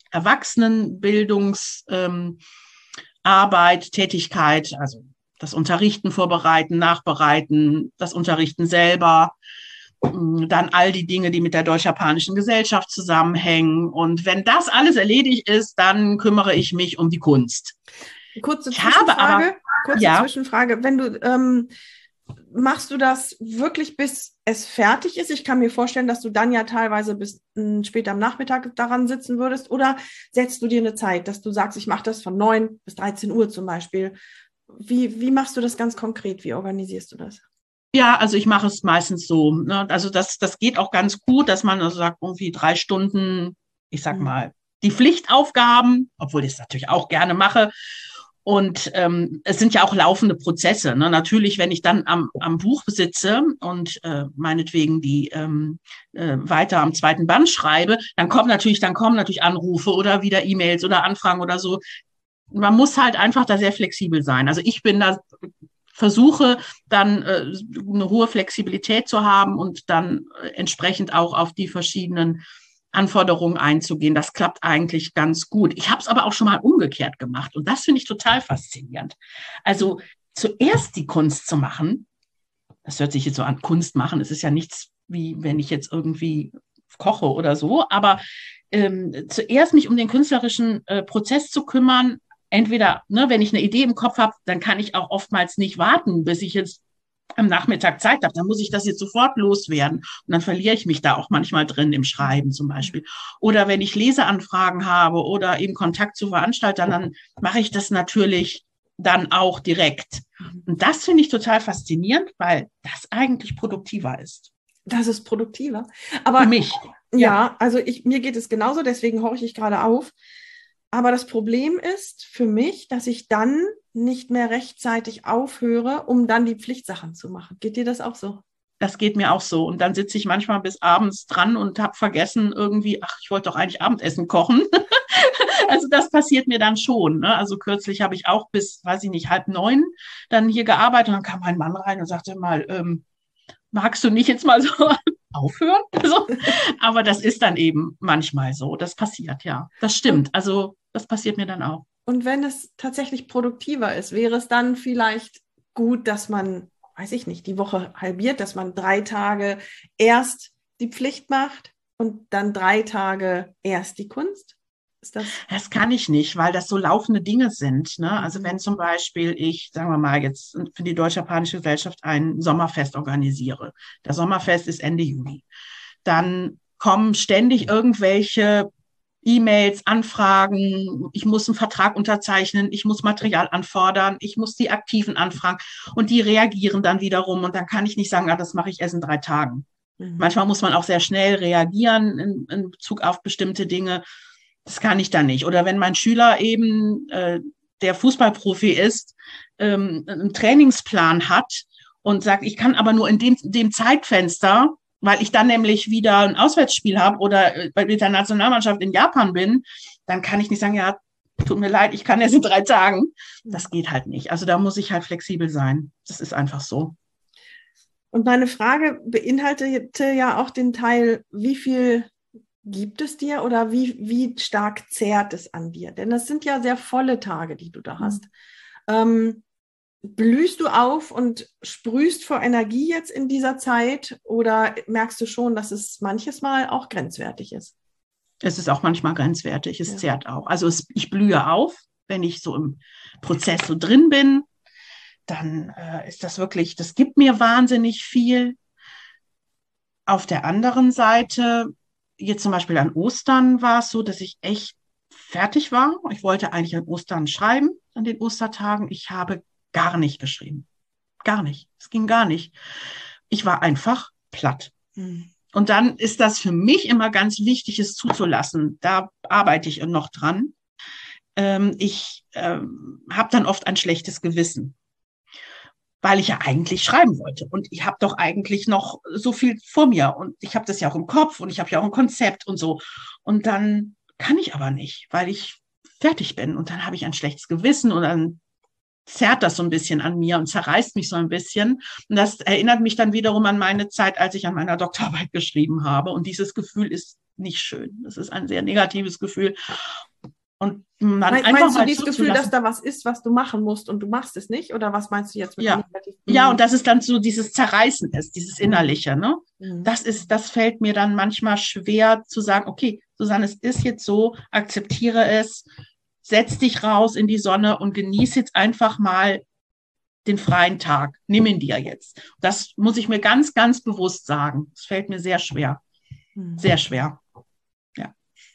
Erwachsenenbildungsarbeit, Tätigkeit, also das Unterrichten vorbereiten, nachbereiten, das Unterrichten selber, dann all die Dinge, die mit der deutsch-japanischen Gesellschaft zusammenhängen. Und wenn das alles erledigt ist, dann kümmere ich mich um die Kunst. Kurze Zwischenfrage. Wenn du machst du das wirklich, bis es fertig ist? Ich kann mir vorstellen, dass du dann ja teilweise bis später am Nachmittag daran sitzen würdest. Oder setzt du dir eine Zeit, dass du sagst, ich mache das von 9 bis 13 Uhr zum Beispiel? Wie machst du das ganz konkret? Wie organisierst du das? Ja, also ich mache es meistens so. Ne? Also das geht auch ganz gut, dass man also sagt, irgendwie 3 Stunden, ich sag mal, die Pflichtaufgaben, obwohl ich es natürlich auch gerne mache. Und es sind ja auch laufende Prozesse. Ne? Natürlich, wenn ich dann am Buch sitze und meinetwegen die weiter am zweiten Band schreibe, dann kommen natürlich Anrufe oder wieder E-Mails oder Anfragen oder so. Man muss halt einfach da sehr flexibel sein. Also ich bin da, versuche dann eine hohe Flexibilität zu haben und dann entsprechend auch auf die verschiedenen Anforderungen einzugehen. Das klappt eigentlich ganz gut. Ich habe es aber auch schon mal umgekehrt gemacht und das finde ich total faszinierend. Also zuerst die Kunst zu machen, das hört sich jetzt so an, Kunst machen, es ist ja nichts wie wenn ich jetzt irgendwie koche oder so, aber zuerst mich um den künstlerischen Prozess zu kümmern. Entweder, ne, wenn ich eine Idee im Kopf habe, dann kann ich auch oftmals nicht warten, bis ich jetzt am Nachmittag Zeit habe, dann muss ich das jetzt sofort loswerden. Und dann verliere ich mich da auch manchmal drin im Schreiben zum Beispiel. Oder wenn ich Leseanfragen habe oder eben Kontakt zu Veranstaltern, dann mache ich das natürlich dann auch direkt. Und das finde ich total faszinierend, weil das eigentlich produktiver ist. Das ist produktiver. Aber für mich. Ja, also mir geht es genauso, deswegen horche ich gerade auf. Aber das Problem ist für mich, dass ich dann nicht mehr rechtzeitig aufhöre, um dann die Pflichtsachen zu machen. Geht dir das auch so? Das geht mir auch so. Und dann sitze ich manchmal bis abends dran und habe vergessen irgendwie, ich wollte doch eigentlich Abendessen kochen. Also das passiert mir dann schon. Ne? Also kürzlich habe ich auch bis, weiß ich nicht, 8:30 dann hier gearbeitet. Und dann kam mein Mann rein und sagte mal, magst du nicht jetzt mal so aufhören? So. Aber das ist dann eben manchmal so. Das passiert, ja. Das stimmt. Also das passiert mir dann auch. Und wenn es tatsächlich produktiver ist, wäre es dann vielleicht gut, dass man, weiß ich nicht, die Woche halbiert, dass man 3 Tage erst die Pflicht macht und dann 3 Tage erst die Kunst? Das kann ich nicht, weil das so laufende Dinge sind. Ne? Also wenn zum Beispiel ich, sagen wir mal, jetzt für die Deutsch-Japanische Gesellschaft ein Sommerfest organisiere. Das Sommerfest ist Ende Juni. Dann kommen ständig irgendwelche E-Mails, Anfragen, ich muss einen Vertrag unterzeichnen, ich muss Material anfordern, ich muss die Aktiven anfragen und die reagieren dann wiederum und dann kann ich nicht sagen, das mache ich erst in 3 Tagen. Manchmal muss man auch sehr schnell reagieren in Bezug auf bestimmte Dinge. Das kann ich dann nicht. Oder wenn mein Schüler eben, der Fußballprofi ist, einen Trainingsplan hat und sagt, ich kann aber nur in dem Zeitfenster, weil ich dann nämlich wieder ein Auswärtsspiel habe oder mit der Nationalmannschaft in Japan bin, dann kann ich nicht sagen, ja, tut mir leid, ich kann erst in 3 Tagen. Das geht halt nicht. Also da muss ich halt flexibel sein. Das ist einfach so. Und meine Frage beinhaltete ja auch den Teil, wie viel gibt es dir oder wie stark zehrt es an dir? Denn das sind ja sehr volle Tage, die du da hast. Blühst du auf und sprühst vor Energie jetzt in dieser Zeit oder merkst du schon, dass es manches Mal auch grenzwertig ist? Es ist auch manchmal grenzwertig, es zehrt auch. Also ich blühe auf, wenn ich so im Prozess so drin bin, dann ist das wirklich, das gibt mir wahnsinnig viel. Auf der anderen Seite, jetzt zum Beispiel an Ostern war es so, dass ich echt fertig war. Ich wollte eigentlich an Ostern schreiben, an den Ostertagen. Ich habe gar nicht geschrieben. Gar nicht. Es ging gar nicht. Ich war einfach platt. Und dann ist das für mich immer ganz wichtig, es zuzulassen. Da arbeite ich noch dran. Ich habe dann oft ein schlechtes Gewissen, weil ich ja eigentlich schreiben wollte. Und ich habe doch eigentlich noch so viel vor mir. Und ich habe das ja auch im Kopf und ich habe ja auch ein Konzept und so. Und dann kann ich aber nicht, weil ich fertig bin. Und dann habe ich ein schlechtes Gewissen und dann zerrt das so ein bisschen an mir und zerreißt mich so ein bisschen. Und das erinnert mich dann wiederum an meine Zeit, als ich an meiner Doktorarbeit geschrieben habe. Und dieses Gefühl ist nicht schön. Das ist ein sehr negatives Gefühl. Und meinst du dieses Gefühl, dass da was ist, was du machen musst und du machst es nicht? Oder was meinst du jetzt mit negativ? Ja, und dass es dann so dieses Zerreißen ist, dieses Innerliche. Ne? Das fällt mir dann manchmal schwer zu sagen, okay, Susanne, es ist jetzt so, akzeptiere es, setz dich raus in die Sonne und genieß jetzt einfach mal den freien Tag. Nimm ihn dir jetzt. Das muss ich mir ganz, ganz bewusst sagen. Es fällt mir sehr schwer. Sehr schwer. Ja.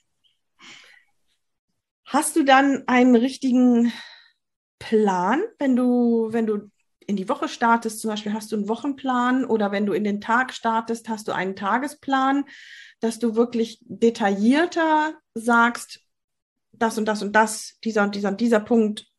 Hast du dann einen richtigen Plan, wenn du in die Woche startest, zum Beispiel hast du einen Wochenplan oder wenn du in den Tag startest, hast du einen Tagesplan, dass du wirklich detaillierter sagst, das und das und das, dieser und dieser und dieser Punkt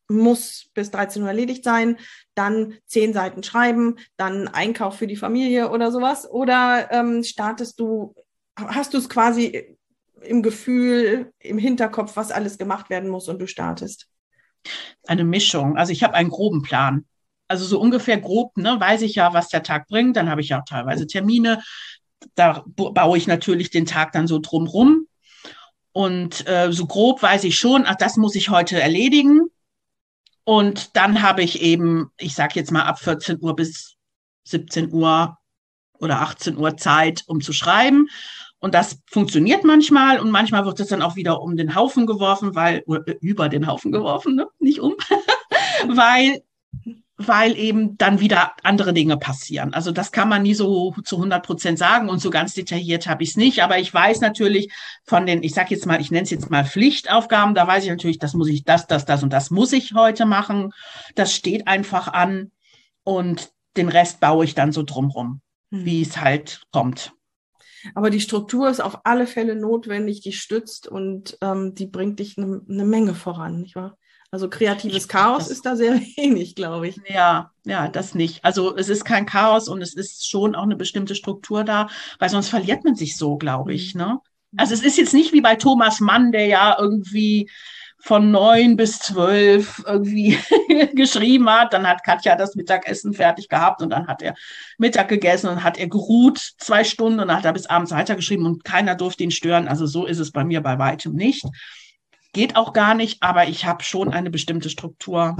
muss bis 13 Uhr erledigt sein, dann 10 Seiten schreiben, dann Einkauf für die Familie oder sowas? Oder hast du es quasi im Gefühl, im Hinterkopf, was alles gemacht werden muss und du startest? Eine Mischung. Also ich habe einen groben Plan. Also so ungefähr grob, ne, weiß ich ja, was der Tag bringt. Dann habe ich ja auch teilweise Termine. Da baue ich natürlich den Tag dann so drumrum. Und so grob weiß ich schon, ach, das muss ich heute erledigen. Und dann habe ich eben, ich sage jetzt mal ab 14 Uhr bis 17 Uhr oder 18 Uhr Zeit, um zu schreiben. Und das funktioniert manchmal und manchmal wird es dann auch wieder um den Haufen geworfen, oder über den Haufen geworfen, ne? Nicht um, weil, weil eben dann wieder andere Dinge passieren. Also das kann man nie so zu 100% sagen und so ganz detailliert habe ich es nicht. Aber ich weiß natürlich von den, ich sage jetzt mal, ich nenne es jetzt mal Pflichtaufgaben, da weiß ich natürlich, das muss ich, das und das muss ich heute machen. Das steht einfach an und den Rest baue ich dann so drumrum, wie es halt kommt. Aber die Struktur ist auf alle Fälle notwendig, die stützt und die bringt dich eine Menge voran, nicht wahr? Also kreatives Chaos ist da sehr wenig, glaube ich. Ja, das nicht. Also es ist kein Chaos und es ist schon auch eine bestimmte Struktur da, weil sonst verliert man sich so, glaube ich, ne? Also es ist jetzt nicht wie bei Thomas Mann, der ja irgendwie von 9 bis 12 irgendwie geschrieben hat. Dann hat Katja das Mittagessen fertig gehabt und dann hat er Mittag gegessen und hat er geruht 2 Stunden und dann hat er bis abends weitergeschrieben und keiner durfte ihn stören. Also so ist es bei mir bei weitem nicht. Geht auch gar nicht, aber ich habe schon eine bestimmte Struktur,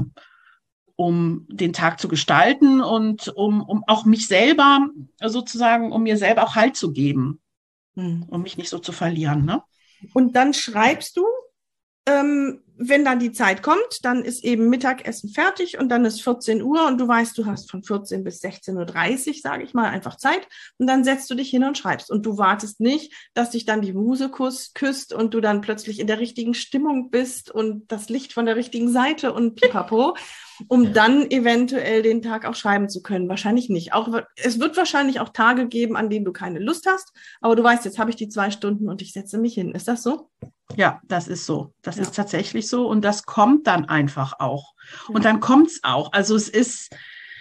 um den Tag zu gestalten und um auch mich selber sozusagen, um mir selber auch Halt zu geben, um mich nicht so zu verlieren. Ne? Und dann schreibst du, wenn dann die Zeit kommt, dann ist eben Mittagessen fertig und dann ist 14 Uhr und du weißt, du hast von 14 bis 16:30 Uhr, sage ich mal, einfach Zeit und dann setzt du dich hin und schreibst und du wartest nicht, dass dich dann die Muse küsst und du dann plötzlich in der richtigen Stimmung bist und das Licht von der richtigen Seite und pipapo, um dann eventuell den Tag auch schreiben zu können. Wahrscheinlich nicht. Es wird wahrscheinlich auch Tage geben, an denen du keine Lust hast, aber du weißt, jetzt habe ich die 2 Stunden und ich setze mich hin. Ist das so? Ja, das ist so. Das ist tatsächlich so. Und das kommt dann einfach auch. Und dann kommt es auch. Also es ist,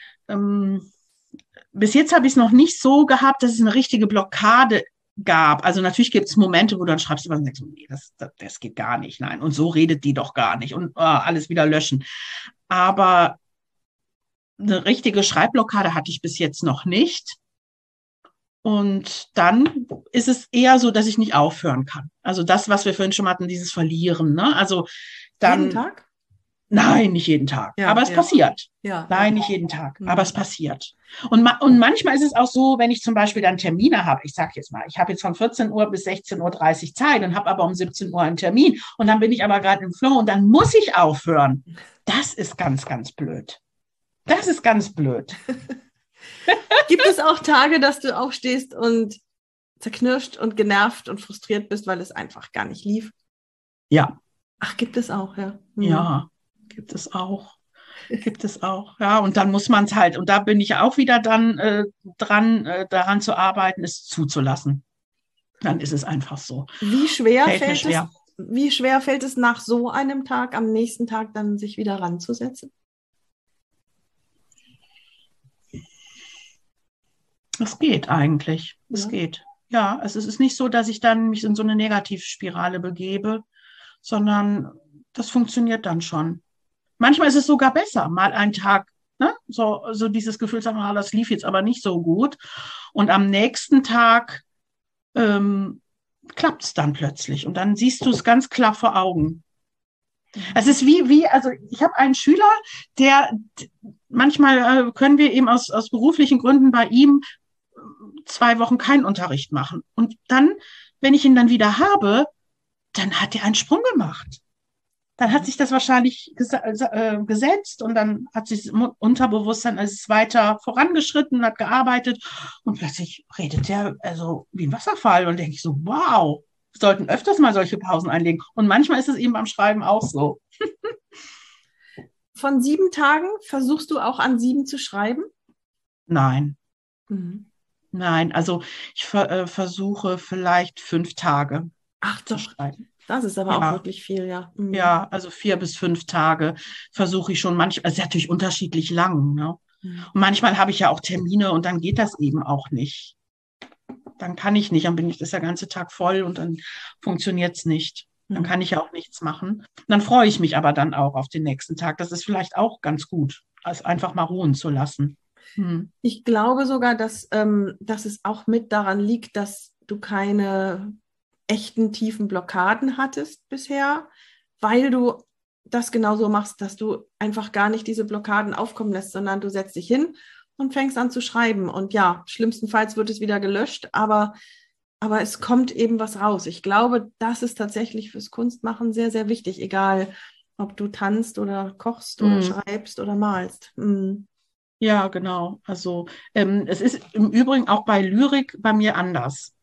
bis jetzt habe ich es noch nicht so gehabt, dass es eine richtige Blockade gab. Also natürlich gibt es Momente, wo du dann schreibst und denkst, nee, das geht gar nicht. Nein, und so redet die doch gar nicht. Und alles wieder löschen. Aber eine richtige Schreibblockade hatte ich bis jetzt noch nicht. Und dann ist es eher so, dass ich nicht aufhören kann. Also das, was wir vorhin schon hatten, dieses Verlieren. Ne? Also dann. Jeden Tag? Nein, nicht jeden Tag. Ja, aber es passiert. Ja, Nein, nicht jeden Tag. Aber es passiert. Und manchmal ist es auch so, wenn ich zum Beispiel dann Termine habe. Ich sage jetzt mal, ich habe jetzt von 14 Uhr bis 16:30 Uhr Zeit und habe aber um 17 Uhr einen Termin. Und dann bin ich aber gerade im Flow und dann muss ich aufhören. Das ist ganz, ganz blöd. Das ist ganz blöd. Gibt es auch Tage, dass du aufstehst und zerknirscht und genervt und frustriert bist, weil es einfach gar nicht lief? Ja. Ach, gibt es auch, ja. Ja, gibt es auch. Gibt es auch. Ja, und dann muss man es halt, und da bin ich auch wieder dann daran zu arbeiten, es zuzulassen. Dann ist es einfach so. Wie schwer fällt es nach so einem Tag, am nächsten Tag dann sich wieder ranzusetzen? Es geht eigentlich. Es geht. Ja, es ist nicht so, dass ich dann mich in so eine Negativspirale begebe, sondern das funktioniert dann schon. Manchmal ist es sogar besser, mal einen Tag, ne? So dieses Gefühl, sagen, das lief jetzt aber nicht so gut. Und am nächsten Tag klappt es dann plötzlich. Und dann siehst du es ganz klar vor Augen. Es ist also ich habe einen Schüler, der manchmal können wir eben aus beruflichen Gründen bei ihm 2 Wochen keinen Unterricht machen. Und dann, wenn ich ihn dann wieder habe, dann hat er einen Sprung gemacht. Dann hat sich das wahrscheinlich gesetzt und dann hat sich das Unterbewusstsein ist weiter vorangeschritten, hat gearbeitet und plötzlich redet er also wie ein Wasserfall und denke ich so, wow, wir sollten öfters mal solche Pausen einlegen. Und manchmal ist es eben beim Schreiben auch so. Von 7 Tagen versuchst du auch an 7 zu schreiben? Nein. Nein, also ich versuche vielleicht 5 Tage zu schreiben. Das ist aber auch Ja, wirklich viel, ja. Mhm. ja, also 4 bis 5 Tage versuche ich schon manchmal, also natürlich unterschiedlich lang, ne? Mhm. Und manchmal habe ich ja auch Termine und dann geht das eben auch nicht. Dann kann ich nicht, dann bin ich das der ganze Tag voll und dann funktioniert es nicht. Dann Mhm. kann ich ja auch nichts machen. Dann freue ich mich aber dann auch auf den nächsten Tag. Das ist vielleicht auch ganz gut, es einfach mal ruhen zu lassen. Hm. Ich glaube sogar, dass es auch mit daran liegt, dass du keine echten tiefen Blockaden hattest bisher, weil du das genauso machst, dass du einfach gar nicht diese Blockaden aufkommen lässt, sondern du setzt dich hin und fängst an zu schreiben. Und ja, schlimmstenfalls wird es wieder gelöscht, aber es kommt eben was raus. Ich glaube, das ist tatsächlich fürs Kunstmachen sehr, sehr wichtig, egal ob du tanzt oder kochst oder Hm. schreibst oder malst. Mhm. Ja, genau. Also es ist im Übrigen auch bei Lyrik bei mir anders.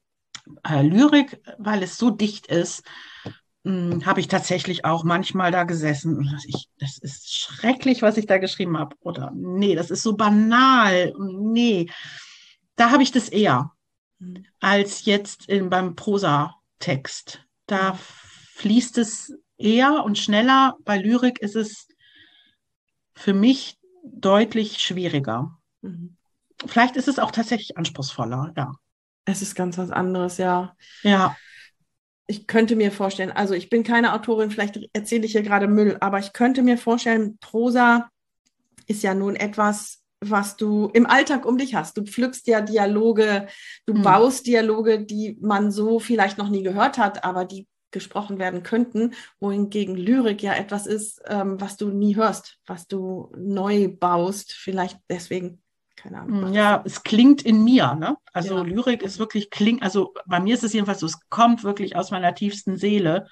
Lyrik, weil es so dicht ist, habe ich tatsächlich auch manchmal da gesessen und das ist schrecklich, was ich da geschrieben habe. Oder nee, das ist so banal. Nee, da habe ich das eher Mhm. als jetzt beim Prosatext. Da Mhm. fließt es eher und schneller. Bei Lyrik ist es für mich deutlich schwieriger. Mhm. Vielleicht ist es auch tatsächlich anspruchsvoller, ja. Es ist ganz was anderes, ja. Ja, Ich könnte mir vorstellen, also ich bin keine Autorin, vielleicht erzähle ich hier gerade Müll, aber ich könnte mir vorstellen, Prosa ist ja nun etwas, was du im Alltag um dich hast. Du pflückst ja Dialoge, du hm. baust Dialoge, die man so vielleicht noch nie gehört hat, aber die gesprochen werden könnten, wohingegen Lyrik ja etwas ist, was du nie hörst, was du neu baust. Vielleicht deswegen, keine Ahnung, macht das Ja, Sinn. es klingt in mir, ne? Also Ja. Lyrik ist wirklich also bei mir ist es jedenfalls so, es kommt wirklich aus meiner tiefsten Seele.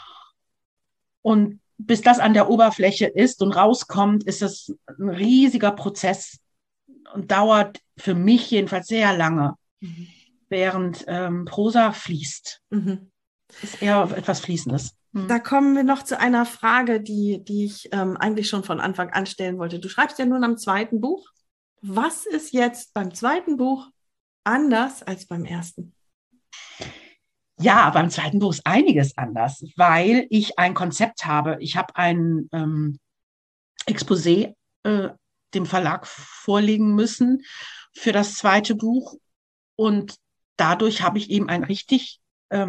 Und bis das an der Oberfläche ist und rauskommt, ist das ein riesiger Prozess und dauert für mich jedenfalls sehr lange, Mhm. während Prosa fließt. Mhm. Ist eher etwas Fließendes. Da kommen wir noch zu einer Frage, die ich eigentlich schon von Anfang an stellen wollte. Du schreibst ja nun am zweiten Buch. Was ist jetzt beim zweiten Buch anders als beim ersten? Ja, beim zweiten Buch ist einiges anders, weil ich ein Konzept habe. Ich habe ein Exposé dem Verlag vorlegen müssen für das zweite Buch. Und dadurch habe ich eben ein richtig,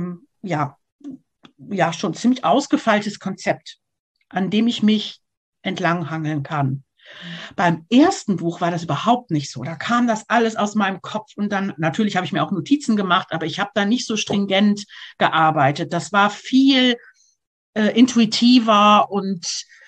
ja, schon ziemlich ausgefeiltes Konzept, an dem ich mich entlanghangeln kann. Beim ersten Buch war das überhaupt nicht so. Da kam das alles aus meinem Kopf und dann, natürlich habe ich mir auch Notizen gemacht, aber ich habe da nicht so stringent gearbeitet. Das war viel intuitiver und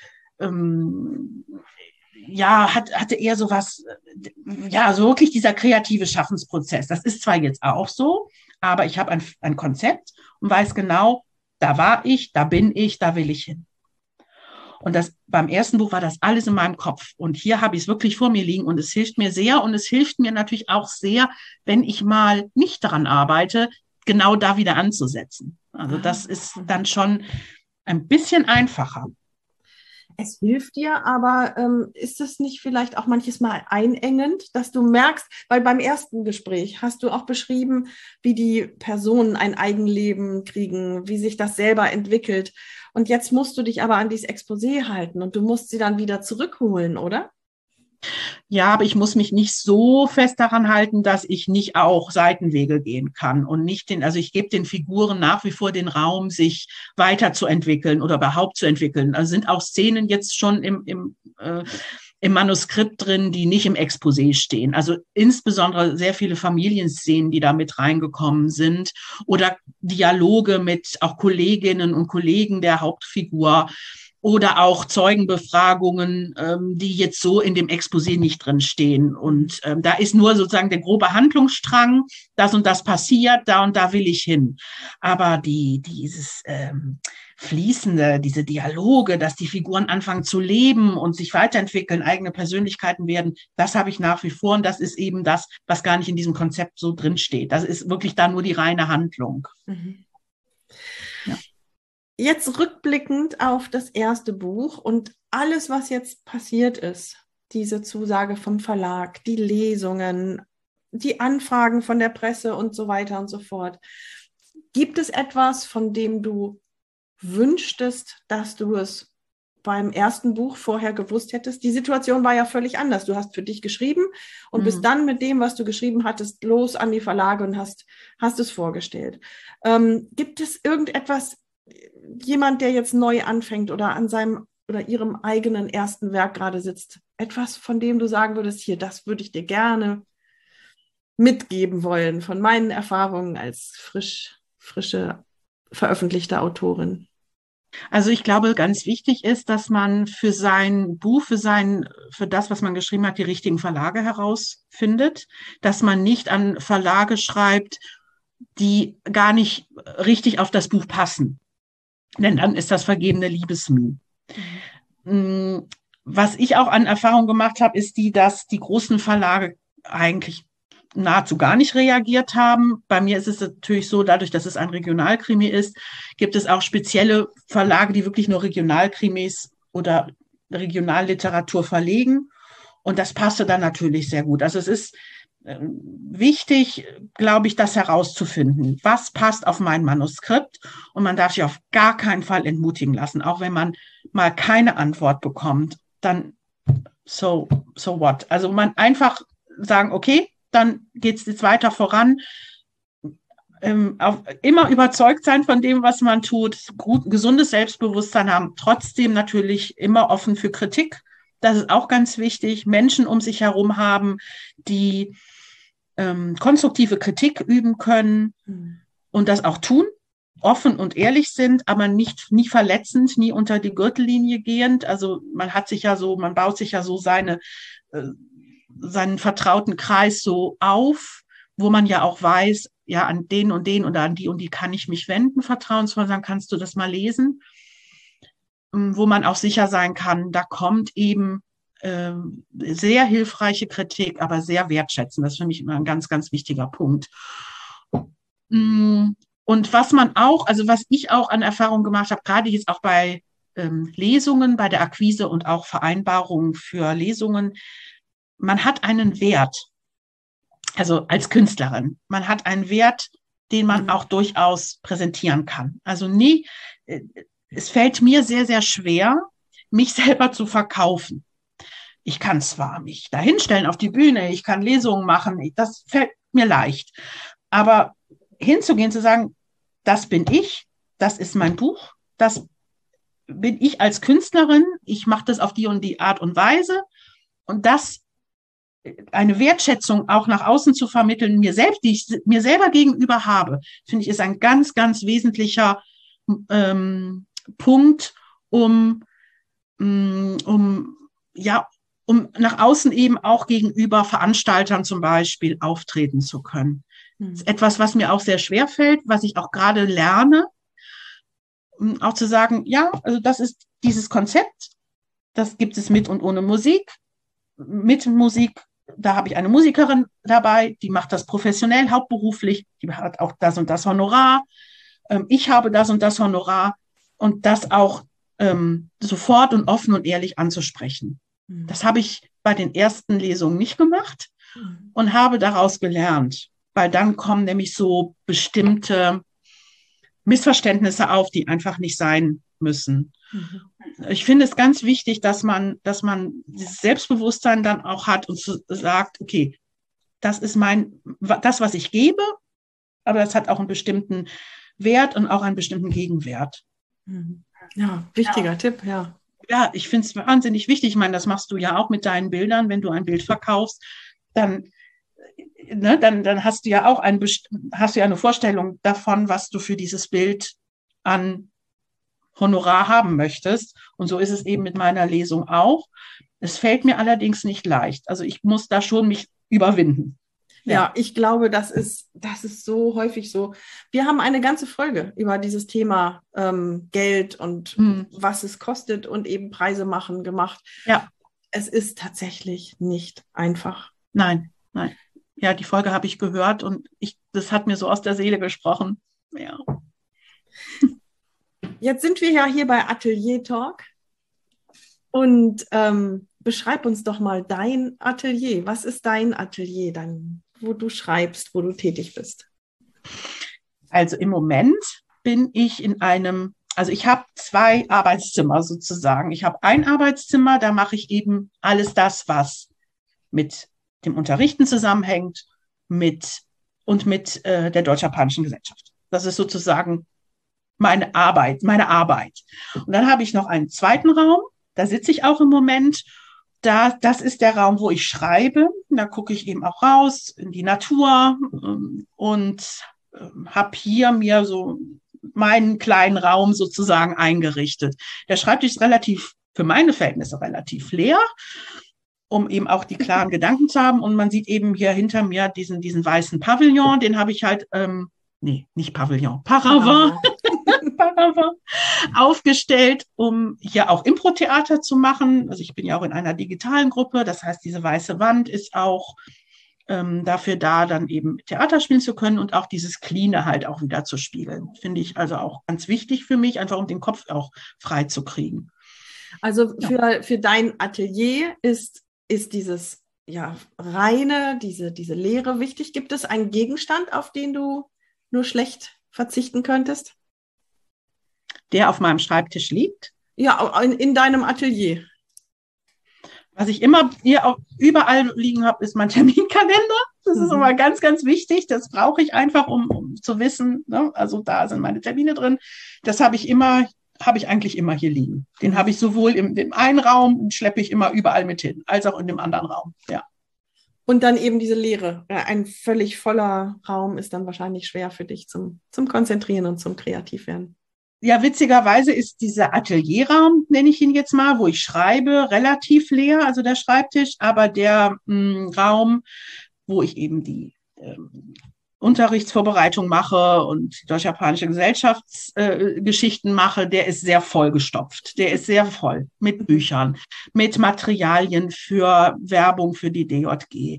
ähm, ja, hatte eher so was, ja, so wirklich dieser kreative Schaffensprozess. Das ist zwar jetzt auch so, aber ich habe ein Konzept und weiß genau, da war ich, da bin ich, da will ich hin. Und beim ersten Buch war das alles in meinem Kopf. Und hier habe ich es wirklich vor mir liegen und es hilft mir sehr. Und es hilft mir natürlich auch sehr, wenn ich mal nicht daran arbeite, genau da wieder anzusetzen. Also das ist dann schon ein bisschen einfacher. Es hilft dir, aber ist es nicht vielleicht auch manches Mal einengend, dass du merkst, weil beim ersten Gespräch hast du auch beschrieben, wie die Personen ein Eigenleben kriegen, wie sich das selber entwickelt. Und jetzt musst du dich aber an dieses Exposé halten und du musst sie dann wieder zurückholen, oder? Ja, aber ich muss mich nicht so fest daran halten, dass ich nicht auch Seitenwege gehen kann und nicht also ich gebe den Figuren nach wie vor den Raum, sich weiterzuentwickeln oder überhaupt zu entwickeln. Also sind auch Szenen jetzt schon im Manuskript drin, die nicht im Exposé stehen. Also insbesondere sehr viele Familienszenen, die da mit reingekommen sind oder Dialoge mit auch Kolleginnen und Kollegen der Hauptfigur oder auch Zeugenbefragungen, die jetzt so in dem Exposé nicht drin stehen. Und da ist nur sozusagen der grobe Handlungsstrang, das und das passiert, da und da will ich hin. Aber dieses Fließende, diese Dialoge, dass die Figuren anfangen zu leben und sich weiterentwickeln, eigene Persönlichkeiten werden, das habe ich nach wie vor. Und das ist eben das, was gar nicht in diesem Konzept so drin steht. Das ist wirklich da nur die reine Handlung. Mhm. Ja. Jetzt rückblickend auf das erste Buch und alles, was jetzt passiert ist, diese Zusage vom Verlag, die Lesungen, die Anfragen von der Presse und so weiter und so fort. Gibt es etwas, von dem du wünschtest, dass du es beim ersten Buch vorher gewusst hättest? Die Situation war ja völlig anders. Du hast für dich geschrieben und bist dann mit dem, was du geschrieben hattest, los an die Verlage und hast es vorgestellt. Gibt es irgendetwas, jemand, der jetzt neu anfängt oder an seinem oder ihrem eigenen ersten Werk gerade sitzt, etwas, von dem du sagen würdest, hier, das würde ich dir gerne mitgeben wollen, von meinen Erfahrungen als frische veröffentlichte Autorin? Also ich glaube, ganz wichtig ist, dass man für sein Buch, für das, was man geschrieben hat, die richtigen Verlage herausfindet, dass man nicht an Verlage schreibt, die gar nicht richtig auf das Buch passen. Denn dann ist das vergebene Liebesmüh. Was ich auch an Erfahrung gemacht habe, ist dass die großen Verlage eigentlich nahezu gar nicht reagiert haben. Bei mir ist es natürlich so, dadurch, dass es ein Regionalkrimi ist, gibt es auch spezielle Verlage, die wirklich nur Regionalkrimis oder Regionalliteratur verlegen. Und das passte dann natürlich sehr gut. Also es ist wichtig, glaube ich, das herauszufinden. Was passt auf mein Manuskript? Und man darf sich auf gar keinen Fall entmutigen lassen. Auch wenn man mal keine Antwort bekommt, dann so what? Also man einfach sagen, okay, dann geht es jetzt weiter voran. Immer überzeugt sein von dem, was man tut, gesundes Selbstbewusstsein haben, trotzdem natürlich immer offen für Kritik. Das ist auch ganz wichtig. Menschen um sich herum haben, die konstruktive Kritik üben können und das auch tun, offen und ehrlich sind, aber nie verletzend, nie unter die Gürtellinie gehend. Also man baut sich ja so seinen vertrauten Kreis so auf, wo man ja auch weiß, ja, an den und den oder an die und die kann ich mich wenden, vertrauensvoll sagen, kannst du das mal lesen? Wo man auch sicher sein kann, da kommt eben sehr hilfreiche Kritik, aber sehr wertschätzend. Das ist für mich immer ein ganz, ganz wichtiger Punkt. Und was ich auch an Erfahrung gemacht habe, gerade jetzt auch bei Lesungen, bei der Akquise und auch Vereinbarungen für Lesungen, man hat einen Wert, also als Künstlerin, man hat einen Wert, den man auch durchaus präsentieren kann. Also es fällt mir sehr, sehr schwer, mich selber zu verkaufen. Ich kann zwar mich dahinstellen auf die Bühne, ich kann Lesungen machen, das fällt mir leicht. Aber hinzugehen, zu sagen, das bin ich, das ist mein Buch, das bin ich als Künstlerin, ich mache das auf die und die Art und Weise und das eine Wertschätzung auch nach außen zu vermitteln, die ich mir selber gegenüber habe, finde ich, ist ein ganz, ganz wesentlicher Punkt, um nach außen eben auch gegenüber Veranstaltern zum Beispiel auftreten zu können. Das ist etwas, was mir auch sehr schwer fällt, was ich auch gerade lerne, auch zu sagen, ja, also das ist dieses Konzept, das gibt es mit und ohne Musik. Mit Musik, da habe ich eine Musikerin dabei, die macht das professionell, hauptberuflich, die hat auch das und das Honorar. Ich habe das und das Honorar und das auch sofort und offen und ehrlich anzusprechen. Das habe ich bei den ersten Lesungen nicht gemacht und habe daraus gelernt, weil dann kommen nämlich so bestimmte Missverständnisse auf, die einfach nicht sein müssen. Ich finde es ganz wichtig, dass man dieses Selbstbewusstsein dann auch hat und sagt, okay, das ist das, was ich gebe, aber das hat auch einen bestimmten Wert und auch einen bestimmten Gegenwert. Ja, wichtiger Tipp, ja. Ja, ich finde es wahnsinnig wichtig. Ich meine, das machst du ja auch mit deinen Bildern. Wenn du ein Bild verkaufst, dann hast du ja auch eine Vorstellung davon, was du für dieses Bild an Honorar haben möchtest. Und so ist es eben mit meiner Lesung auch. Es fällt mir allerdings nicht leicht. Also ich muss da schon mich überwinden. Ja, ich glaube, das ist so häufig so. Wir haben eine ganze Folge über dieses Thema Geld und was es kostet und eben Preise machen gemacht. Ja. Es ist tatsächlich nicht einfach. Nein. Ja, die Folge habe ich gehört und das hat mir so aus der Seele gesprochen. Ja. Jetzt sind wir ja hier bei Atelier Talk und beschreib uns doch mal dein Atelier. Was ist dein Atelier dann, wo du schreibst, wo du tätig bist? Also im Moment bin ich in einem Also ich habe 2 Arbeitszimmer sozusagen. Ich habe ein Arbeitszimmer, da mache ich eben alles das, was mit dem Unterrichten zusammenhängt, mit der Deutsch-Japanischen Gesellschaft. Das ist sozusagen meine Arbeit. Und dann habe ich noch einen zweiten Raum, da sitze ich auch im Moment. Das ist der Raum, wo ich schreibe. Da gucke ich eben auch raus in die Natur und habe hier mir so meinen kleinen Raum sozusagen eingerichtet. Der Schreibtisch ist für meine Verhältnisse relativ leer, um eben auch die klaren Gedanken zu haben. Und man sieht eben hier hinter mir diesen weißen Pavillon, den habe ich halt, nicht Pavillon, Paravent, Paravent aufgestellt, um hier auch Impro-Theater zu machen. Also ich bin ja auch in einer digitalen Gruppe, das heißt, diese weiße Wand ist auch dafür da, dann eben Theater spielen zu können und auch dieses Cleane halt auch wieder zu spielen. Finde ich also auch ganz wichtig für mich, einfach um den Kopf auch frei zu kriegen. Also für dein Atelier ist dieses reine, diese Leere wichtig. Gibt es einen Gegenstand, auf den du nur schlecht verzichten könntest? Der auf meinem Schreibtisch liegt? Ja, in deinem Atelier. Was ich immer hier auch überall liegen habe, ist mein Terminkalender. Das ist immer ganz, ganz wichtig. Das brauche ich einfach, um zu wissen, ne? Also da sind meine Termine drin. Das habe ich eigentlich immer hier liegen. Den habe ich sowohl im einen Raum und schleppe ich immer überall mit hin, als auch in dem anderen Raum. Ja. Und dann eben diese Leere. Ein völlig voller Raum ist dann wahrscheinlich schwer für dich zum Konzentrieren und zum Kreativwerden. Ja, witzigerweise ist dieser Atelierraum, nenne ich ihn jetzt mal, wo ich schreibe, relativ leer, also der Schreibtisch, aber der Raum, wo ich eben die Unterrichtsvorbereitung mache und die Deutsch-Japanische Gesellschaftsgeschichten mache, der ist sehr vollgestopft. Der ist sehr voll mit Büchern, mit Materialien für Werbung für die DJG,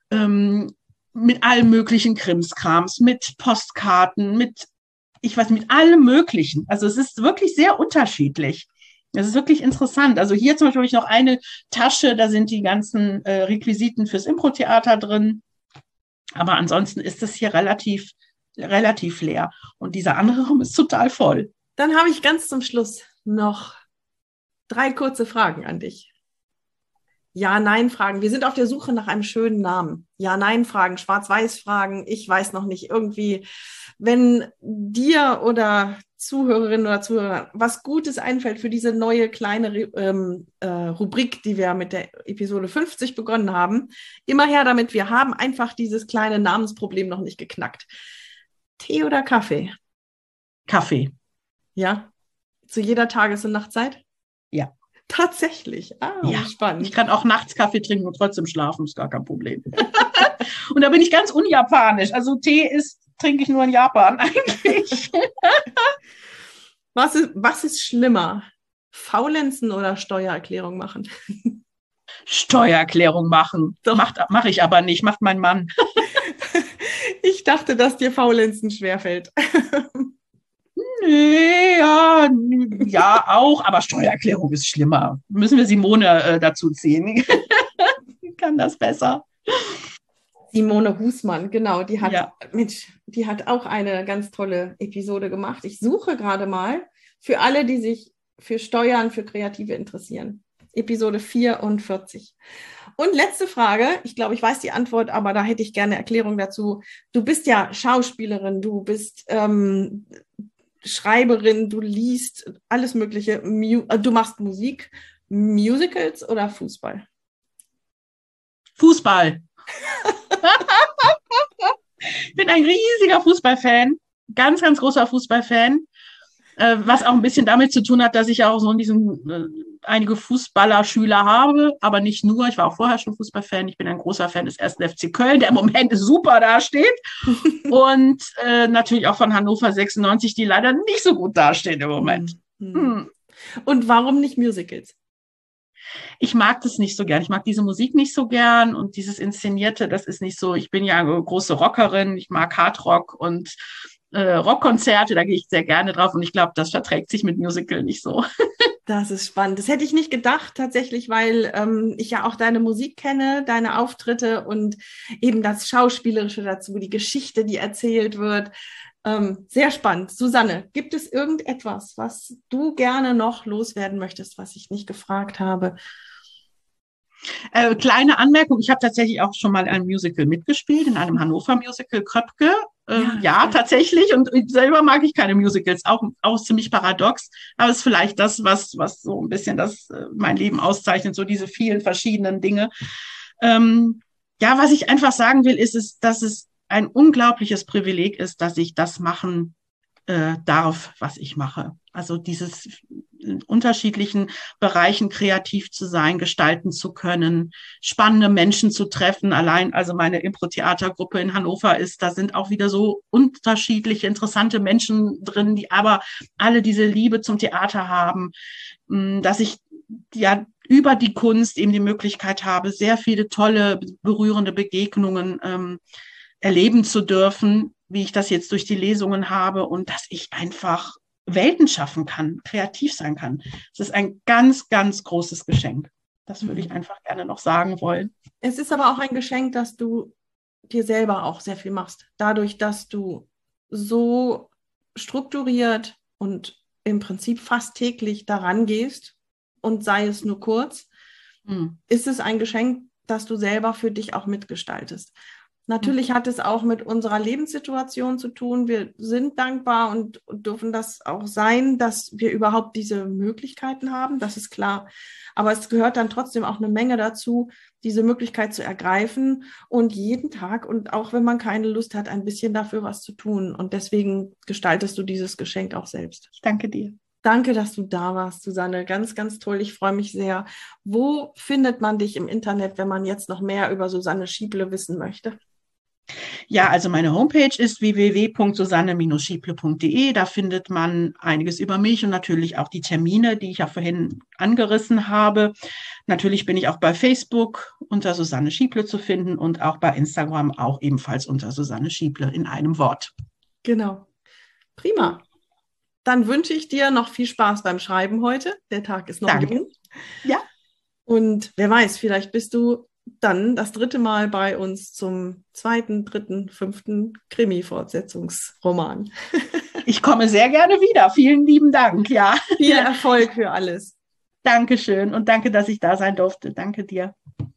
mit allem möglichen Krimskrams, mit Postkarten, mit allem Möglichen. Also es ist wirklich sehr unterschiedlich. Das ist wirklich interessant. Also hier zum Beispiel habe ich noch eine Tasche, da sind die ganzen Requisiten fürs Impro-Theater drin. Aber ansonsten ist es hier relativ leer. Und dieser andere Raum ist total voll. Dann habe ich ganz zum Schluss noch 3 kurze Fragen an dich. Ja-Nein-Fragen. Wir sind auf der Suche nach einem schönen Namen. Ja-Nein-Fragen, Schwarz-Weiß-Fragen. Ich weiß noch nicht. Irgendwie, wenn dir oder Zuhörerinnen oder Zuhörer was Gutes einfällt für diese neue kleine Rubrik, die wir mit der Episode 50 begonnen haben, immer her damit. Wir haben einfach dieses kleine Namensproblem noch nicht geknackt. Tee oder Kaffee? Kaffee. Ja? Zu jeder Tages- und Nachtzeit? Ja. Tatsächlich. Ja, spannend. Ich kann auch nachts Kaffee trinken und trotzdem schlafen, ist gar kein Problem. Und da bin ich ganz unjapanisch. Also Tee trinke ich nur in Japan eigentlich. Was ist schlimmer? Faulenzen oder Steuererklärung machen? Steuererklärung machen. Mache ich aber nicht, macht mein Mann. Ich dachte, dass dir Faulenzen schwerfällt. Nee, ja, auch, aber Steuererklärung ist schlimmer. Müssen wir Simone dazu ziehen? Kann das besser. Simone Husmann, genau, die hat auch eine ganz tolle Episode gemacht. Ich suche gerade mal für alle, die sich für Steuern, für Kreative interessieren. Episode 44. Und letzte Frage, ich glaube, ich weiß die Antwort, aber da hätte ich gerne Erklärung dazu. Du bist ja Schauspielerin, du bist Schreiberin, du liest alles Mögliche, du machst Musik, Musicals oder Fußball? Fußball. Ich bin ein riesiger Fußballfan, ganz, ganz großer Fußballfan, was auch ein bisschen damit zu tun hat, dass ich ja auch so einige Fußballerschüler habe, aber nicht nur. Ich war auch vorher schon Fußballfan. Ich bin ein großer Fan des 1. FC Köln, der im Moment super dasteht. Und natürlich auch von Hannover 96, die leider nicht so gut dastehen im Moment. Und warum nicht Musicals? Ich mag das nicht so gern. Ich mag diese Musik nicht so gern und dieses Inszenierte, das ist nicht so. Ich bin ja eine große Rockerin. Ich mag Hardrock und Rockkonzerte, da gehe ich sehr gerne drauf und ich glaube, das verträgt sich mit Musical nicht so. Das ist spannend. Das hätte ich nicht gedacht tatsächlich, weil ich ja auch deine Musik kenne, deine Auftritte und eben das Schauspielerische dazu, die Geschichte, die erzählt wird. Sehr spannend. Susanne, gibt es irgendetwas, was du gerne noch loswerden möchtest, was ich nicht gefragt habe? Kleine Anmerkung, ich habe tatsächlich auch schon mal ein Musical mitgespielt, in einem Hannover-Musical Kröpke. Ja, tatsächlich. Und selber mag ich keine Musicals, auch ziemlich paradox. Aber es ist vielleicht das, was so ein bisschen mein Leben auszeichnet, so diese vielen verschiedenen Dinge. Ja, was ich einfach sagen will, ist, dass es ein unglaubliches Privileg ist, dass ich das machen darf, was ich mache. Also dieses in unterschiedlichen Bereichen kreativ zu sein, gestalten zu können, spannende Menschen zu treffen. Allein, also meine Impro-Theatergruppe in Hannover da sind auch wieder so unterschiedliche, interessante Menschen drin, die aber alle diese Liebe zum Theater haben, dass ich ja über die Kunst eben die Möglichkeit habe, sehr viele tolle, berührende Begegnungen erleben zu dürfen, wie ich das jetzt durch die Lesungen habe und dass ich einfach Welten schaffen kann, kreativ sein kann. Es ist ein ganz, ganz großes Geschenk. Das würde ich einfach gerne noch sagen wollen. Es ist aber auch ein Geschenk, dass du dir selber auch sehr viel machst. Dadurch, dass du so strukturiert und im Prinzip fast täglich daran gehst und sei es nur kurz, ist es ein Geschenk, dass du selber für dich auch mitgestaltest. Natürlich hat es auch mit unserer Lebenssituation zu tun. Wir sind dankbar und dürfen das auch sein, dass wir überhaupt diese Möglichkeiten haben. Das ist klar. Aber es gehört dann trotzdem auch eine Menge dazu, diese Möglichkeit zu ergreifen und jeden Tag und auch wenn man keine Lust hat, ein bisschen dafür was zu tun. Und deswegen gestaltest du dieses Geschenk auch selbst. Ich danke dir. Danke, dass du da warst, Susanne. Ganz, ganz toll. Ich freue mich sehr. Wo findet man dich im Internet, wenn man jetzt noch mehr über Susanne Schieble wissen möchte? Ja, also meine Homepage ist www.susanne-schieble.de. Da findet man einiges über mich und natürlich auch die Termine, die ich ja vorhin angerissen habe. Natürlich bin ich auch bei Facebook unter Susanne Schieble zu finden und auch bei Instagram auch ebenfalls unter Susanne Schieble in einem Wort. Genau. Prima. Dann wünsche ich dir noch viel Spaß beim Schreiben heute. Der Tag ist noch jung. Ja. Und wer weiß, vielleicht bist du dann das 3. Mal bei uns zum 2., 3., 5. Krimi-Fortsetzungsroman. Ich komme sehr gerne wieder. Vielen lieben Dank. Ja. Viel Erfolg für alles. Dankeschön und danke, dass ich da sein durfte. Danke dir.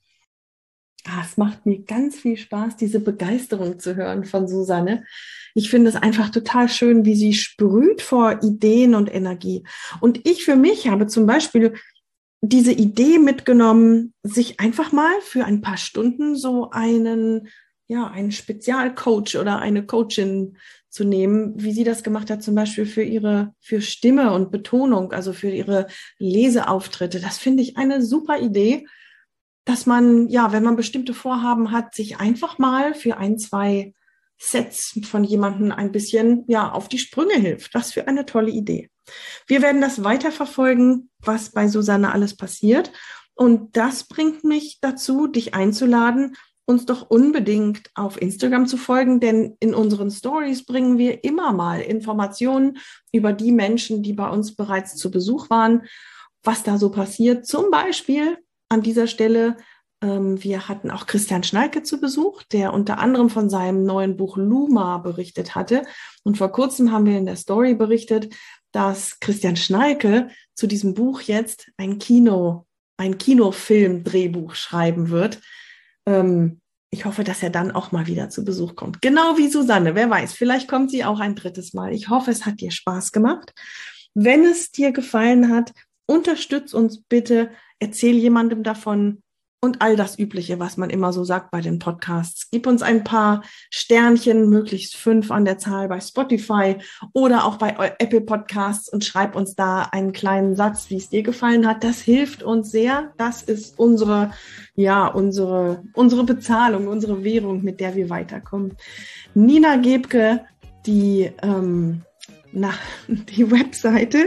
Es macht mir ganz viel Spaß, diese Begeisterung zu hören von Susanne. Ich finde es einfach total schön, wie sie sprüht vor Ideen und Energie. Und ich für mich habe zum Beispiel diese Idee mitgenommen, sich einfach mal für ein paar Stunden so einen Spezialcoach oder eine Coachin zu nehmen, wie sie das gemacht hat, zum Beispiel für Stimme und Betonung, also für ihre Leseauftritte. Das finde ich eine super Idee, dass man, wenn man bestimmte Vorhaben hat, sich einfach mal für 1, 2 Sets von jemandem ein bisschen, auf die Sprünge hilft. Was für eine tolle Idee. Wir werden das weiterverfolgen, was bei Susanne alles passiert. Und das bringt mich dazu, dich einzuladen, uns doch unbedingt auf Instagram zu folgen, denn in unseren Stories bringen wir immer mal Informationen über die Menschen, die bei uns bereits zu Besuch waren, was da so passiert. Zum Beispiel an dieser Stelle, wir hatten auch Christian Schnalke zu Besuch, der unter anderem von seinem neuen Buch Luma berichtet hatte. Und vor kurzem haben wir in der Story berichtet, dass Christian Schnalke zu diesem Buch jetzt ein Kinofilm-Drehbuch schreiben wird. Ich hoffe, dass er dann auch mal wieder zu Besuch kommt. Genau wie Susanne, wer weiß, vielleicht kommt sie auch ein 3. Mal. Ich hoffe, es hat dir Spaß gemacht. Wenn es dir gefallen hat, unterstütz uns bitte, erzähl jemandem davon und all das Übliche, was man immer so sagt bei den Podcasts. Gib uns ein paar Sternchen, möglichst 5 an der Zahl bei Spotify oder auch bei Apple Podcasts und schreib uns da einen kleinen Satz, wie es dir gefallen hat. Das hilft uns sehr. Das ist unsere Bezahlung, unsere Währung, mit der wir weiterkommen. Nina Gebke, die Webseite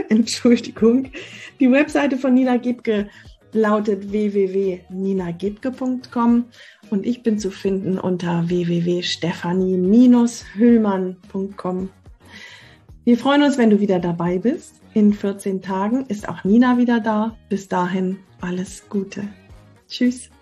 von Nina Gebke lautet www.ninagebke.com und ich bin zu finden unter www.stefanie-hüllmann.com. Wir freuen uns, wenn du wieder dabei bist. In 14 Tagen ist auch Nina wieder da. Bis dahin alles Gute. Tschüss.